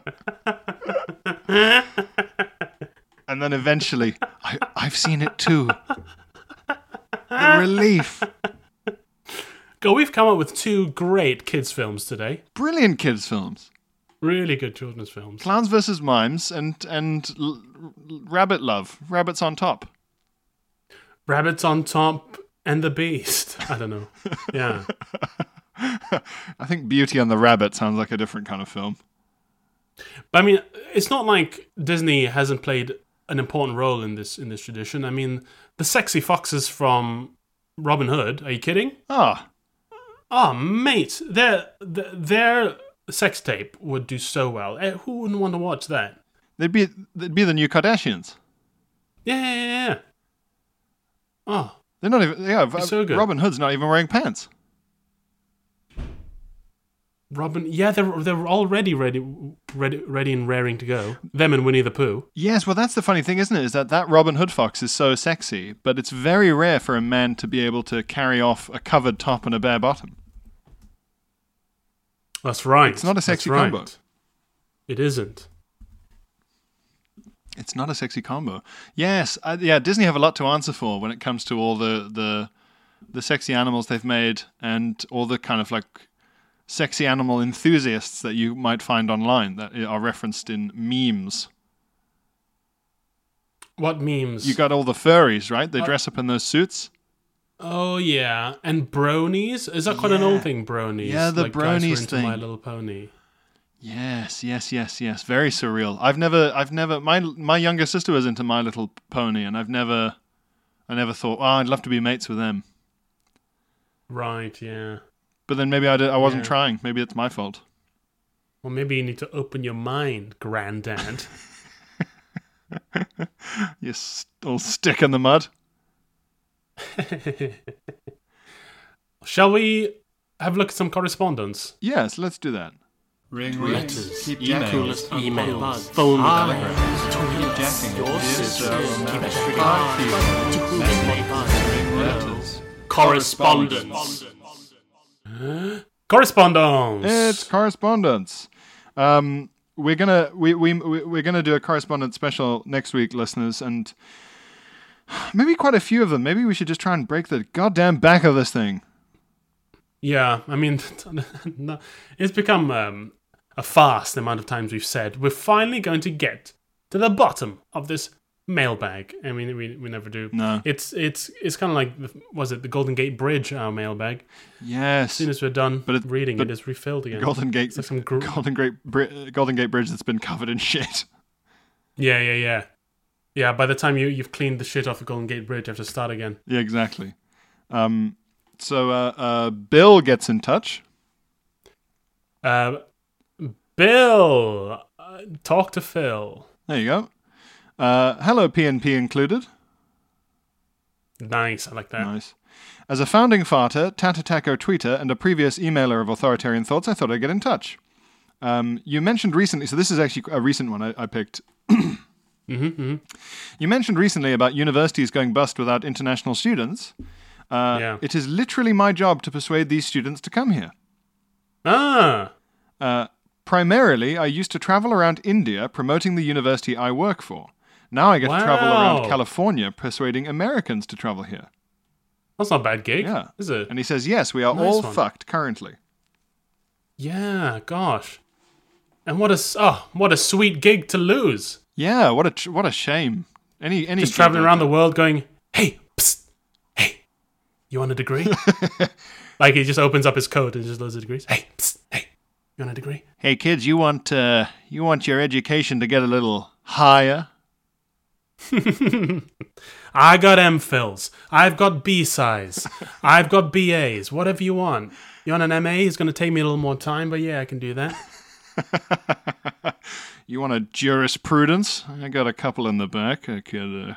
And then eventually, I, I've seen it too. The relief. Go, we've come up with two great kids' films today. Brilliant kids' films. Really good children's films. Clowns versus Mimes and and l- l- Rabbit Love. Rabbits on top. Rabbits on Top and the Beast. I don't know. Yeah. I think Beauty and the Rabbit sounds like a different kind of film. But I mean, it's not like Disney hasn't played an important role in this in this tradition. I mean, the sexy foxes from Robin Hood. Are you kidding? Ah, Oh, mate, their their, their sex tape would do so well. Eh, Who wouldn't want to watch that? they'd be they'd be the new Kardashians. Yeah, yeah, yeah. yeah. Oh, They're not even. Yeah, It's so good. Robin Hood's not even wearing pants. Robin. Yeah, they're they're already ready, ready, ready and raring to go. Them and Winnie the Pooh. Yes, well, that's the funny thing, isn't it? Is that that Robin Hood fox is so sexy, but it's very rare for a man to be able to carry off a covered top and a bare bottom. That's right. It's not a sexy That's right. combo. It isn't. It's not a sexy combo. Yes, uh, yeah. Disney have a lot to answer for when it comes to all the the the sexy animals they've made and all the kind of like sexy animal enthusiasts that you might find online that are referenced in memes. What memes? You got all the furries, right? Uh, They dress up in those suits. Oh yeah, and bronies. Is that quite an Yeah. old thing? Bronies. Yeah, the like guys who are bronies into thing. My Little Pony. Yes, yes, yes, yes. Very surreal. I've never, I've never. My my younger sister was into My Little Pony, and I've never, I never thought, oh, I'd love to be mates with them. Right. Yeah. But then maybe I, did, I wasn't Yeah. trying. Maybe it's my fault. Well, maybe you need to open your mind, Granddad. You s- little stick in the mud. Shall we have a look at some correspondence? Yes, let's do that. Ring Letters, keep emails, coolest emails, buzz. phone Ah, calls, tweets, jacking, your dear sisters, sir, keep message, extra card, cards, letters, Correspondence. Correspondence. It's correspondence. Um, we're gonna we we we- we're gonna do a correspondence special next week, listeners, and maybe quite a few of them. Maybe we should just try and break the goddamn back of this thing. Yeah, I mean, no, it's become um, a farce the amount of times we've said we're finally going to get to the bottom of this mailbag. I mean, we we never do. No. It's it's it's kind of like the, was it the Golden Gate Bridge, our mailbag? Yes, As soon as we're done But it- reading but it, is refilled again. Golden Gate, It's like some gr- Golden Gate, Bri- Golden Gate Bridge that's been covered in shit. Yeah, yeah, yeah, yeah. By the time you you've cleaned the shit off the Golden Gate Bridge, you have to start again. Yeah, exactly. Um, so uh, uh, Bill gets in touch. Uh, Bill, uh, talk to Phil. There you go. Uh, hello, P N P included. Nice, I like that. Nice. As a founding farter, Tatataco tweeter, and a previous emailer of Authoritarian Thoughts, I thought I'd get in touch. Um, you mentioned recently, so this is actually a recent one I, I picked. Mm-hmm, mm-hmm. You mentioned recently about universities going bust without international students. Uh, Yeah. It is literally my job to persuade these students to come here. Ah, Uh, primarily, I used to travel around India promoting the university I work for. Now I get to travel around Wow. California persuading Americans to travel here. that's not a bad gig, Yeah. is it? And he says, yes, we are Nice all one. fucked currently. Yeah, gosh. And what a s- oh, what a sweet gig to lose. Yeah, what a tr- what a shame. Any any Just traveling around the world, going, "Hey, psst, hey, you want a degree?" Like he just opens up his coat and just loads of degrees. Hey, psst, hey, you want a degree? Hey kids, you want uh, you want your education to get a little higher? I got M Phils. I've got B size. I've got B As. Whatever you want. You want an M A? It's going to take me a little more time, but yeah, I can do that. You want a jurisprudence? I got a couple in the back. I could.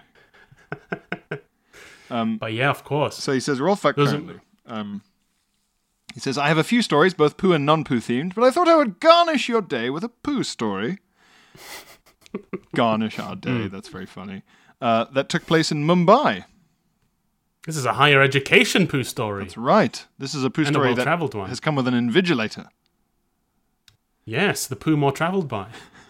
Uh... But yeah, of course. So he says we're all fucked Those are- currently. Um, he says I have a few stories, both poo and non-poo themed, but I thought I would garnish your day with a poo story. Garnish our day. That's very funny. Uh, that took place in Mumbai. This is a higher education poo story. That's right. This is a poo And a story that well-travelled one. has come with an invigilator. Yes, the poo more travelled by.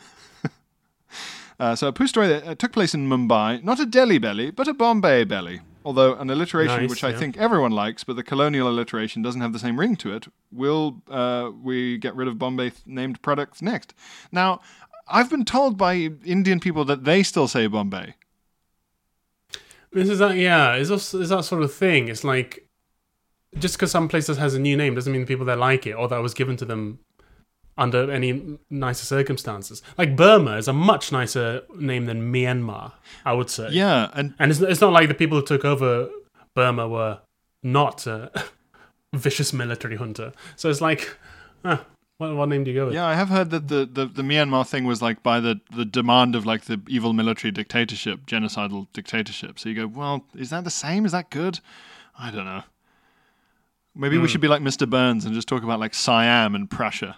Uh, so a poo story that uh, took place in Mumbai, not a Delhi belly, but a Bombay belly. Although an alliteration Nice, which I yeah. think everyone likes, but the colonial alliteration doesn't have the same ring to it. Will uh, we get rid of Bombay-named products next? Now, I've been told by Indian people that they still say Bombay. This is that, yeah, is that, is that sort of thing. It's like, just because some places has a new name doesn't mean the people that like it or that was given to them under any nicer circumstances. Like Burma is a much nicer name than Myanmar, I would say. Yeah, and And it's, it's not like the people who took over Burma were not a vicious military junta. So it's like, huh, what, what name do you go with? yeah, I have heard that the, the, the Myanmar thing was like by the, the demand of like the evil military dictatorship, genocidal dictatorship. So you go, well, is that the same? Is that good? I don't know. Maybe we should be like Mister Burns and just talk about like Siam and Prussia.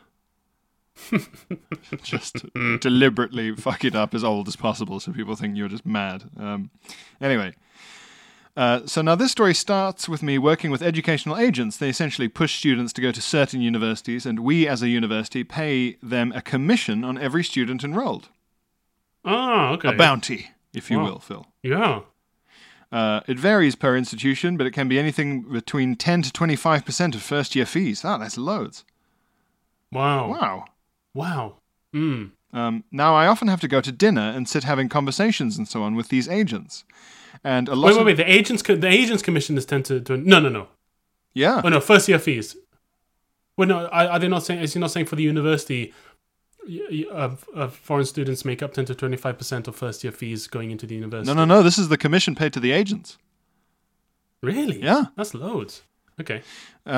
Just deliberately fuck it up as old as possible so people think you're just mad. Um, anyway, uh, so now this story starts with me working with educational agents. They essentially push students to go to certain universities, and we as a university pay them a commission on every student enrolled. Oh, okay. A bounty, if you Wow. will, Phil. Yeah. Uh, it varies per institution, but it can be anything between ten to twenty-five percent of first-year fees. Ah, that's loads. Wow. Wow. Wow. Mm. Um, now, I often have to go to dinner and sit having conversations and so on with these agents. And a lot Wait, of... wait, wait. The agents, co- the agents commission is tend to, to no, no, no. Yeah. Oh no, first year fees. Well, no, are, are they not saying? Is he not saying for the university, y- y- uh, uh, foreign students make up ten to twenty five percent of first year fees going into the university? No, no, no. This is the commission paid to the agents. Really? Yeah. That's loads. Okay. Um,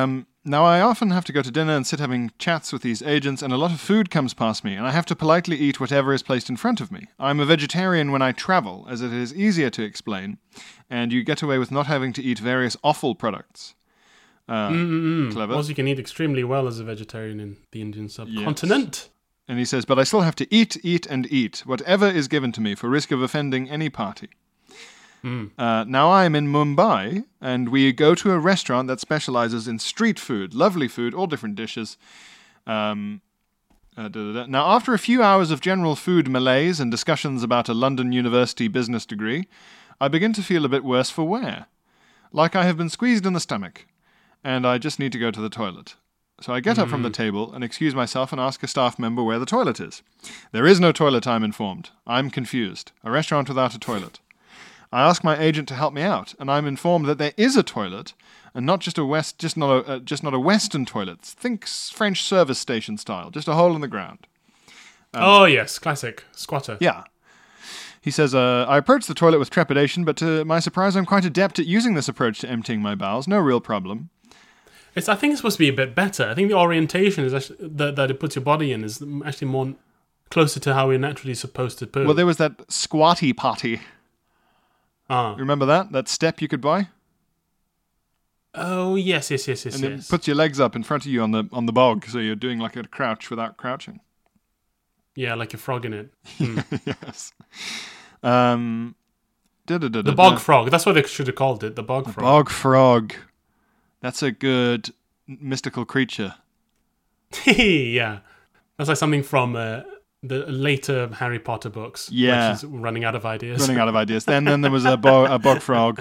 now, I often have to go to dinner and sit having chats with these agents, and a lot of food comes past me, and I have to politely eat whatever is placed in front of me. I'm a vegetarian when I travel, as it is easier to explain, and you get away with not having to eat various offal products. Uh, clever. Also, you can eat extremely well as a vegetarian in the Indian subcontinent. Yes. And he says, but I still have to eat, eat, and eat, whatever is given to me, for risk of offending any party. Mm. Uh, now I am in Mumbai, and we go to a restaurant that specializes in street food, lovely food, all different dishes. Um, uh, da, da, da. Now, after a few hours of general food malaise and discussions about a London University business degree, I begin to feel a bit worse for wear. Like I have been squeezed in the stomach, and I just need to go to the toilet. So I get mm. up from the table and excuse myself and ask a staff member where the toilet is. There is no toilet, I'm informed. I'm confused. A restaurant without a toilet. I ask my agent to help me out, and I'm informed that there is a toilet, and not just a west, just not a, uh, just not a Western toilet. Think French service station style, just a hole in the ground. Um, oh yes, classic squatter. Yeah. He says, uh, I approach the toilet with trepidation, but to my surprise, I'm quite adept at using this approach to emptying my bowels. No real problem. It's. I think it's supposed to be a bit better. I think the orientation is actually, that that it puts your body in is actually more closer to how we're naturally supposed to poo. Well, there was that squatty potty. Ah. Remember that? That step you could buy? Oh, yes, yes, yes, yes, and yes. it puts your legs up in front of you on the on the bog, so you're doing like a crouch without crouching. Yeah, like a frog in it. Mm. Yes. Um, the bog frog. That's what they should have called it, the bog the frog. Bog frog. That's a good mystical creature. Yeah. That's like something from... Uh, the later Harry Potter books. Yeah. Which is running out of ideas. Running out of ideas. Then then there was a, bo- a bog frog.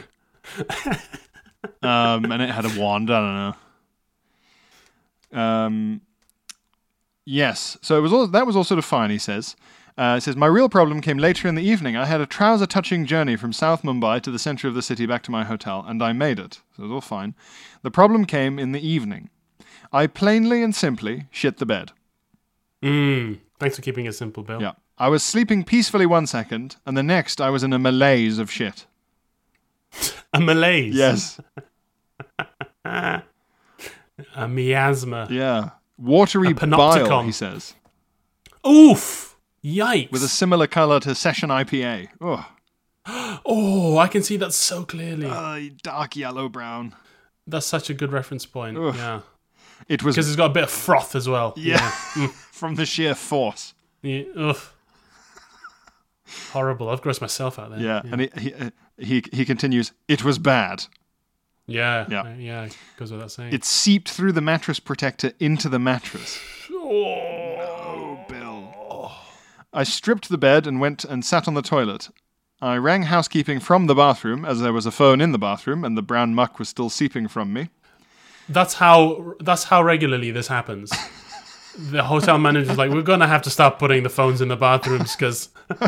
Um, and it had a wand. I don't know. Um, yes. So it was all, that was all sort of fine, he says. Uh, he says, my real problem came later in the evening. I had a trouser-touching journey from South Mumbai to the centre of the city back to my hotel, and I made it. So it was all fine. The problem came in the evening. I plainly and simply shit the bed. Mm. Thanks for keeping it simple, Bill. Yeah. I was sleeping peacefully one second, and the next I was in a malaise of shit. A malaise? Yes. A miasma. Yeah. Watery a panopticon. bile, he says. Oof! Yikes. With a similar colour to Session I P A. Oh, oh I can see that so clearly. Uh, dark yellow-brown. That's such a good reference point. Ugh. Yeah. It was because it's got a bit of froth as well. Yeah. yeah. From the sheer force. Yeah. Ugh. Horrible. I've grossed myself out there. Yeah, yeah. and he, he he he continues, it was bad. Yeah, yeah, uh, yeah, goes without saying. It seeped through the mattress protector into the mattress. Oh, no, Bill. I stripped the bed and went and sat on the toilet. I rang housekeeping from the bathroom, as there was a phone in the bathroom, and the brown muck was still seeping from me. That's how that's how regularly this happens. The hotel manager's like, we're going to have to start putting the phones in the bathrooms because...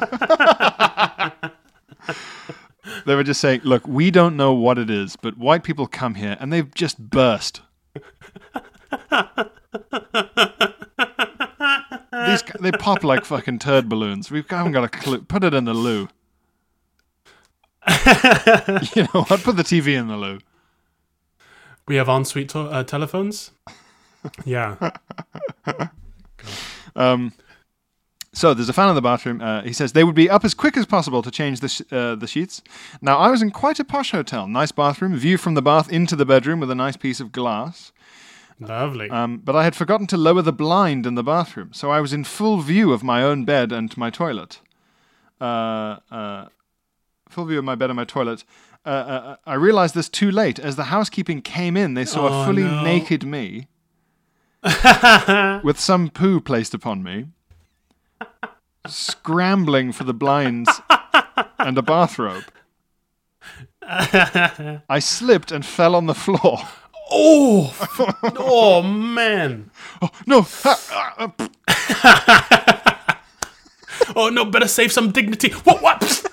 They were just saying, look, we don't know what it is, but white people come here and they've just burst. These, they pop like fucking turd balloons. We haven't got a clue. Put it in the loo. You know what? Put the T V in the loo. We have ensuite to- uh, telephones. Yeah. um. So there's a fan in the bathroom. Uh, he says they would be up as quick as possible to change the sh- uh, the sheets. Now I was in quite a posh hotel. Nice bathroom, view from the bath into the bedroom with a nice piece of glass. Lovely. Um, but I had forgotten to lower the blind in the bathroom, so I was in full view of my own bed and my toilet. Uh, uh, full view of my bed and my toilet. Uh, uh, I realized this too late. As the housekeeping came in, they saw oh, a fully no. naked me with some poo placed upon me, scrambling for the blinds and a bathrobe. I slipped and fell on the floor. Oh, oh man! Oh no! Oh no! Better save some dignity. What? What?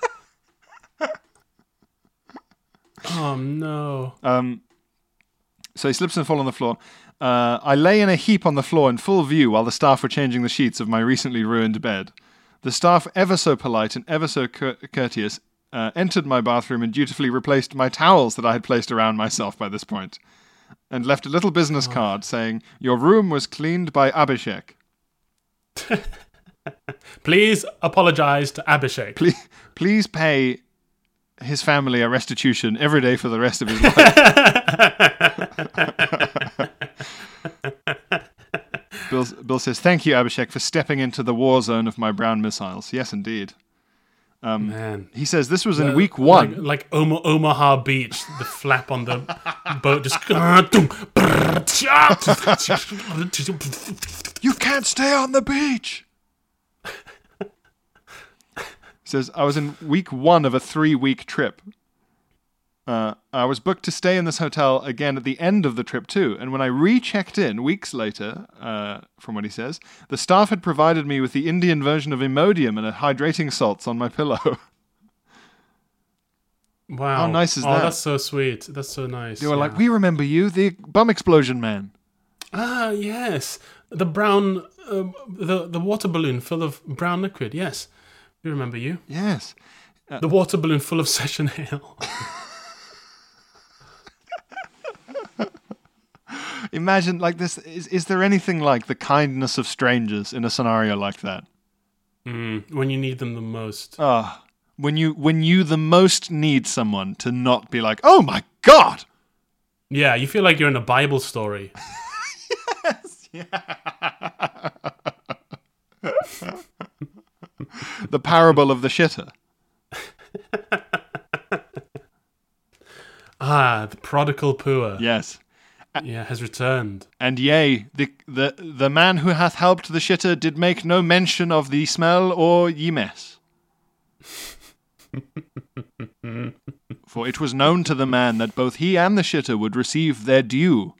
Oh no! Um. So he slips and falls on the floor. Uh, I lay in a heap on the floor in full view while the staff were changing the sheets of my recently ruined bed. The staff, ever so polite and ever so cur- courteous, uh, entered my bathroom and dutifully replaced my towels that I had placed around myself by this point. and left a little business card saying, "Your room was cleaned by Abhishek. Please apologize to Abhishek." Please, please pay his family a restitution every day for the rest of his life." Bill, Bill says, "Thank you, Abhishek, for stepping into the war zone of my brown missiles." Yes, indeed. Um, Man. He says this was in Uh, week one. Like, like Oma- Omaha Beach, the flap on the boat just. You can't stay on the beach. He says, I was in week one of a three-week trip. Uh, I was booked to stay in this hotel again at the end of the trip too, and when I re-checked in weeks later, uh, from what he says, the staff had provided me with the Indian version of Imodium and a hydrating salts on my pillow. Wow. How nice is oh, that? that's so sweet. That's so nice. They were yeah. like, "We remember you, the bum explosion man." Ah, yes. The brown, uh, the, the water balloon full of brown liquid. Yes. We remember you. Yes. The water balloon full of session ale. Imagine, like this, is, is there anything like the kindness of strangers in a scenario like that? Mm, when you need them the most. Ah, when you when you the most need someone to not be like, "Oh my God!" Yeah, you feel like you're in a Bible story. Yes, yeah. The parable of the shitter. Ah, the prodigal poor. Yes. Yeah, has returned. And yea, the, the the man who hath helped the shitter did make no mention of the smell or ye mess. For it was known to the man that both he and the shitter would receive their due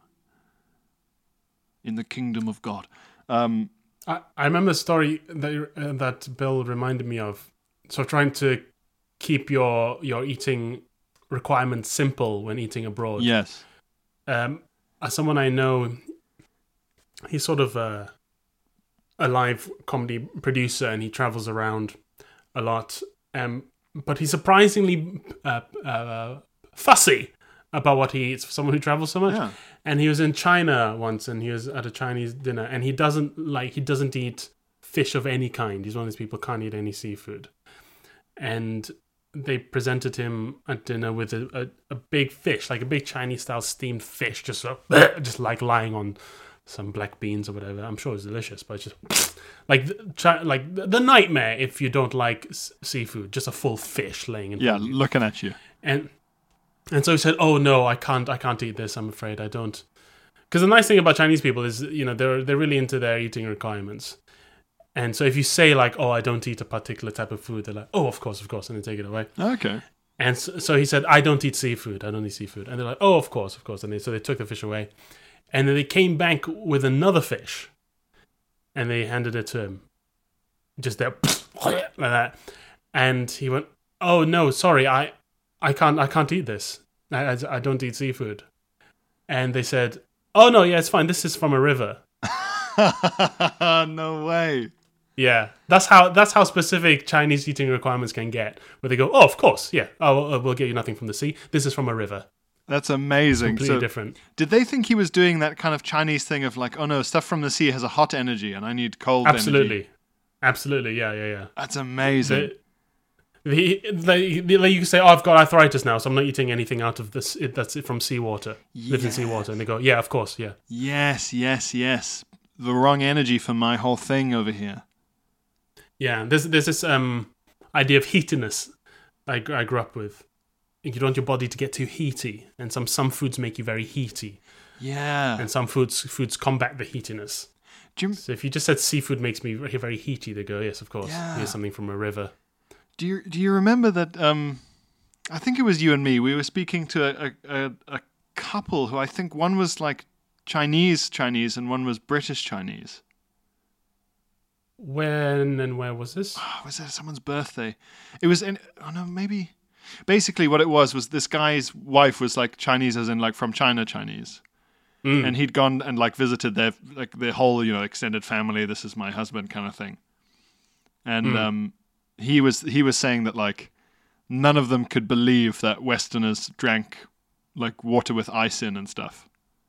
in the kingdom of God. Um, I, I remember a story that uh, that Bill reminded me of. So trying to keep your your eating requirements simple when eating abroad. yes. Um, as someone I know, he's sort of a, a live comedy producer and he travels around a lot. Um, but he's surprisingly uh, uh, fussy about what he eats for someone who travels so much. Yeah. And he was in China once and he was at a Chinese dinner and he doesn't like he doesn't eat fish of any kind. He's one of these people who can't eat any seafood. And they presented him at dinner with a, a, a big fish, like a big Chinese-style steamed fish, just sort of, just like lying on some black beans or whatever. I'm sure it's delicious, but it's just like the, like the nightmare if you don't like s- seafood. Just a full fish laying in Yeah, front of you. looking at you. And and so he said, "Oh no, I can't, I can't eat this. I'm afraid I don't." Because the nice thing about Chinese people is, you know, they're they're really into their eating requirements. And so if you say like, "Oh, I don't eat a particular type of food," they're like, "Oh, of course, of course," and they take it away. Okay. And so, so he said, "I don't eat seafood. I don't eat seafood." And they're like, "Oh, of course, of course." And they, so they took the fish away. And then they came back with another fish. And they handed it to him. Just there, like that. And he went, "Oh, no, sorry. I I can't I can't eat this. I, I, I don't eat seafood." And they said, "Oh, no, yeah, it's fine. This is from a river." No way. Yeah, that's how that's how specific Chinese eating requirements can get. Where they go, "Oh, of course, yeah. Oh, we'll, we'll get you nothing from the sea. This is from a river." That's amazing. Completely So, different. did they think he was doing that kind of Chinese thing of like, "Oh no, stuff from the sea has a hot energy and I need cold Absolutely, energy"? Absolutely, yeah, yeah, yeah. That's amazing. The, the, the, like you can say, "Oh, I've got arthritis now, so I'm not eating anything out of this. It, that's from seawater. Lives in seawater." And they go, "Yeah, of course, yeah." Yes, yes, yes. The wrong energy for my whole thing over here. Yeah, there's there's this um idea of heatiness I, I grew up with. You don't want your body to get too heaty, and some some foods make you very heaty, Yeah. and some foods foods combat the heatiness. Do you, So if you just said seafood makes me very, very heaty, they go, "Yes, of course. Yeah. Here's something from a river." do you do you remember that? Um, I think it was you and me. We were speaking to a, a, a, a couple who I think one was like Chinese Chinese and one was British Chinese. When and where was this? Oh, was it someone's birthday? It was in. Oh no, maybe. Basically, what it was was this guy's wife was like Chinese, as in like from China Chinese, Mm. and he'd gone and like visited their like their whole you know extended family. This is my husband kind of thing, and Mm. um, he was he was saying that like none of them could believe that Westerners drank like water with ice in and stuff.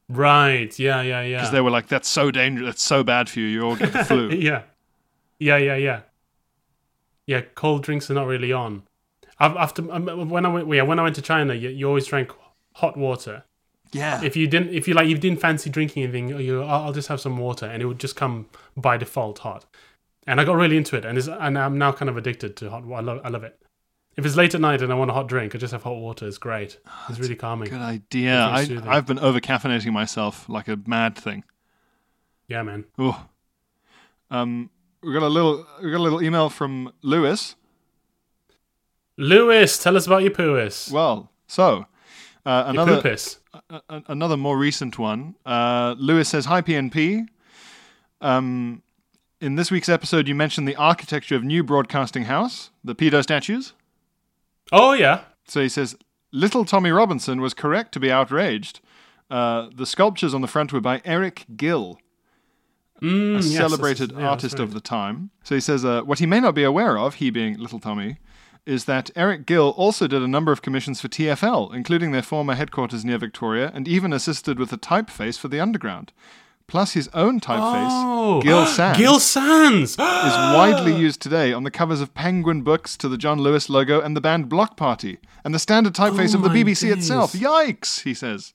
Right. Yeah, yeah, yeah. Because they were like, that's so dangerous, that's so bad for you, you all get the flu. yeah. Yeah, yeah, yeah. Yeah, cold drinks are not really on. I've, after um, when I went, yeah, when I went to China, you, you always drank hot water. Yeah. If you didn't, if you like, you didn't fancy drinking anything, you, I'll, I'll just have some water, and it would just come by default hot. And I got really into it, and it's, and I'm now kind of addicted to hot water. I love, I love it. If it's late at night and I want a hot drink, I just have hot water. It's great. It's really calming. Good idea. I, I've been over caffeinating myself like a mad thing. Yeah, man. Ooh. Um, we got a little, we got a little email from Lewis. Lewis, tell us about your poois. Well, so uh, another your poopis. a, a, another more recent one. Uh, Lewis says, "Hi P N P. Um, in this week's episode, you mentioned the architecture of New Broadcasting House, the pedo statues. Oh yeah. So he says, little Tommy Robinson was correct to be outraged. Uh, the sculptures on the front were by Eric Gill, mm, a yes, celebrated yeah, artist right. of the time. So he says, uh, what he may not be aware of, he being little Tommy, is that Eric Gill also did a number of commissions for T F L, including their former headquarters near Victoria, and even assisted with the typeface for the Underground. Plus his own typeface, Oh, Gill Sans, Gill Sans is widely used today on the covers of Penguin books to the John Lewis logo and the band Block Party, and the standard typeface Oh of the my B B C days. itself. Yikes, he says.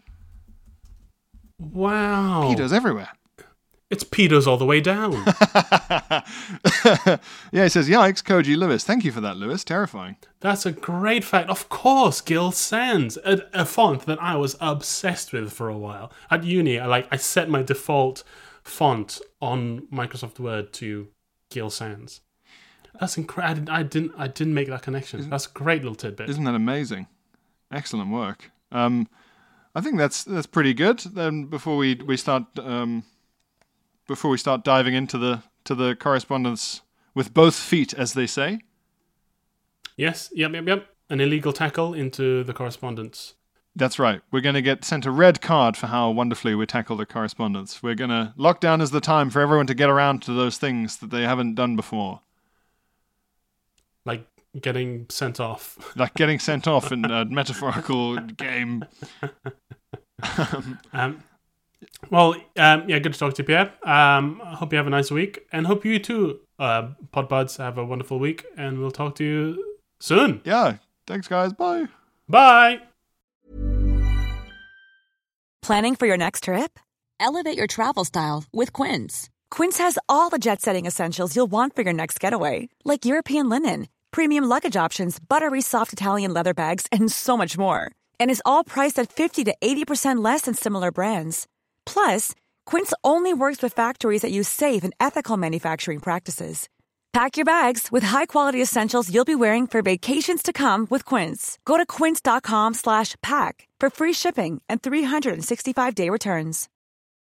Wow. Pedos everywhere. It's pedos all the way down. Yeah, he says, yikes, Koji Lewis. Thank you for that, Lewis. Terrifying. That's a great fact. Of course, Gill Sans, a, a font that I was obsessed with for a while. At uni, I like I set my default font on Microsoft Word to Gill Sans. That's incredible. I didn't I didn't make that connection. That's a great little tidbit. Isn't that amazing? Excellent work. Um, I think that's that's pretty good. Then before we we start um, before we start diving into the to the correspondence with both feet, as they say. Yes, yep, yep, yep. An illegal tackle into the correspondence. That's right. We're going to get sent a red card for how wonderfully we tackle the correspondence. We're going to... Lockdown is the time for everyone to get around to those things that they haven't done before. Like getting sent off. Like getting sent off in a metaphorical game. um, well, um, yeah, good to talk to you, Pierre. Um, I hope you have a nice week. And hope you too, uh, Podbuds, have a wonderful week. And we'll talk to you soon. Yeah. Thanks, guys. Bye. Bye. Planning for your next trip? Elevate your travel style with Quince. Quince has all the jet-setting essentials you'll want for your next getaway, like European linen, premium luggage options, buttery soft Italian leather bags, and so much more. And is all priced at fifty to eighty percent less than similar brands. Plus, Quince only works with factories that use safe and ethical manufacturing practices. Pack your bags with high-quality essentials you'll be wearing for vacations to come with Quince. Go to quince.com slash pack for free shipping and three sixty-five day returns.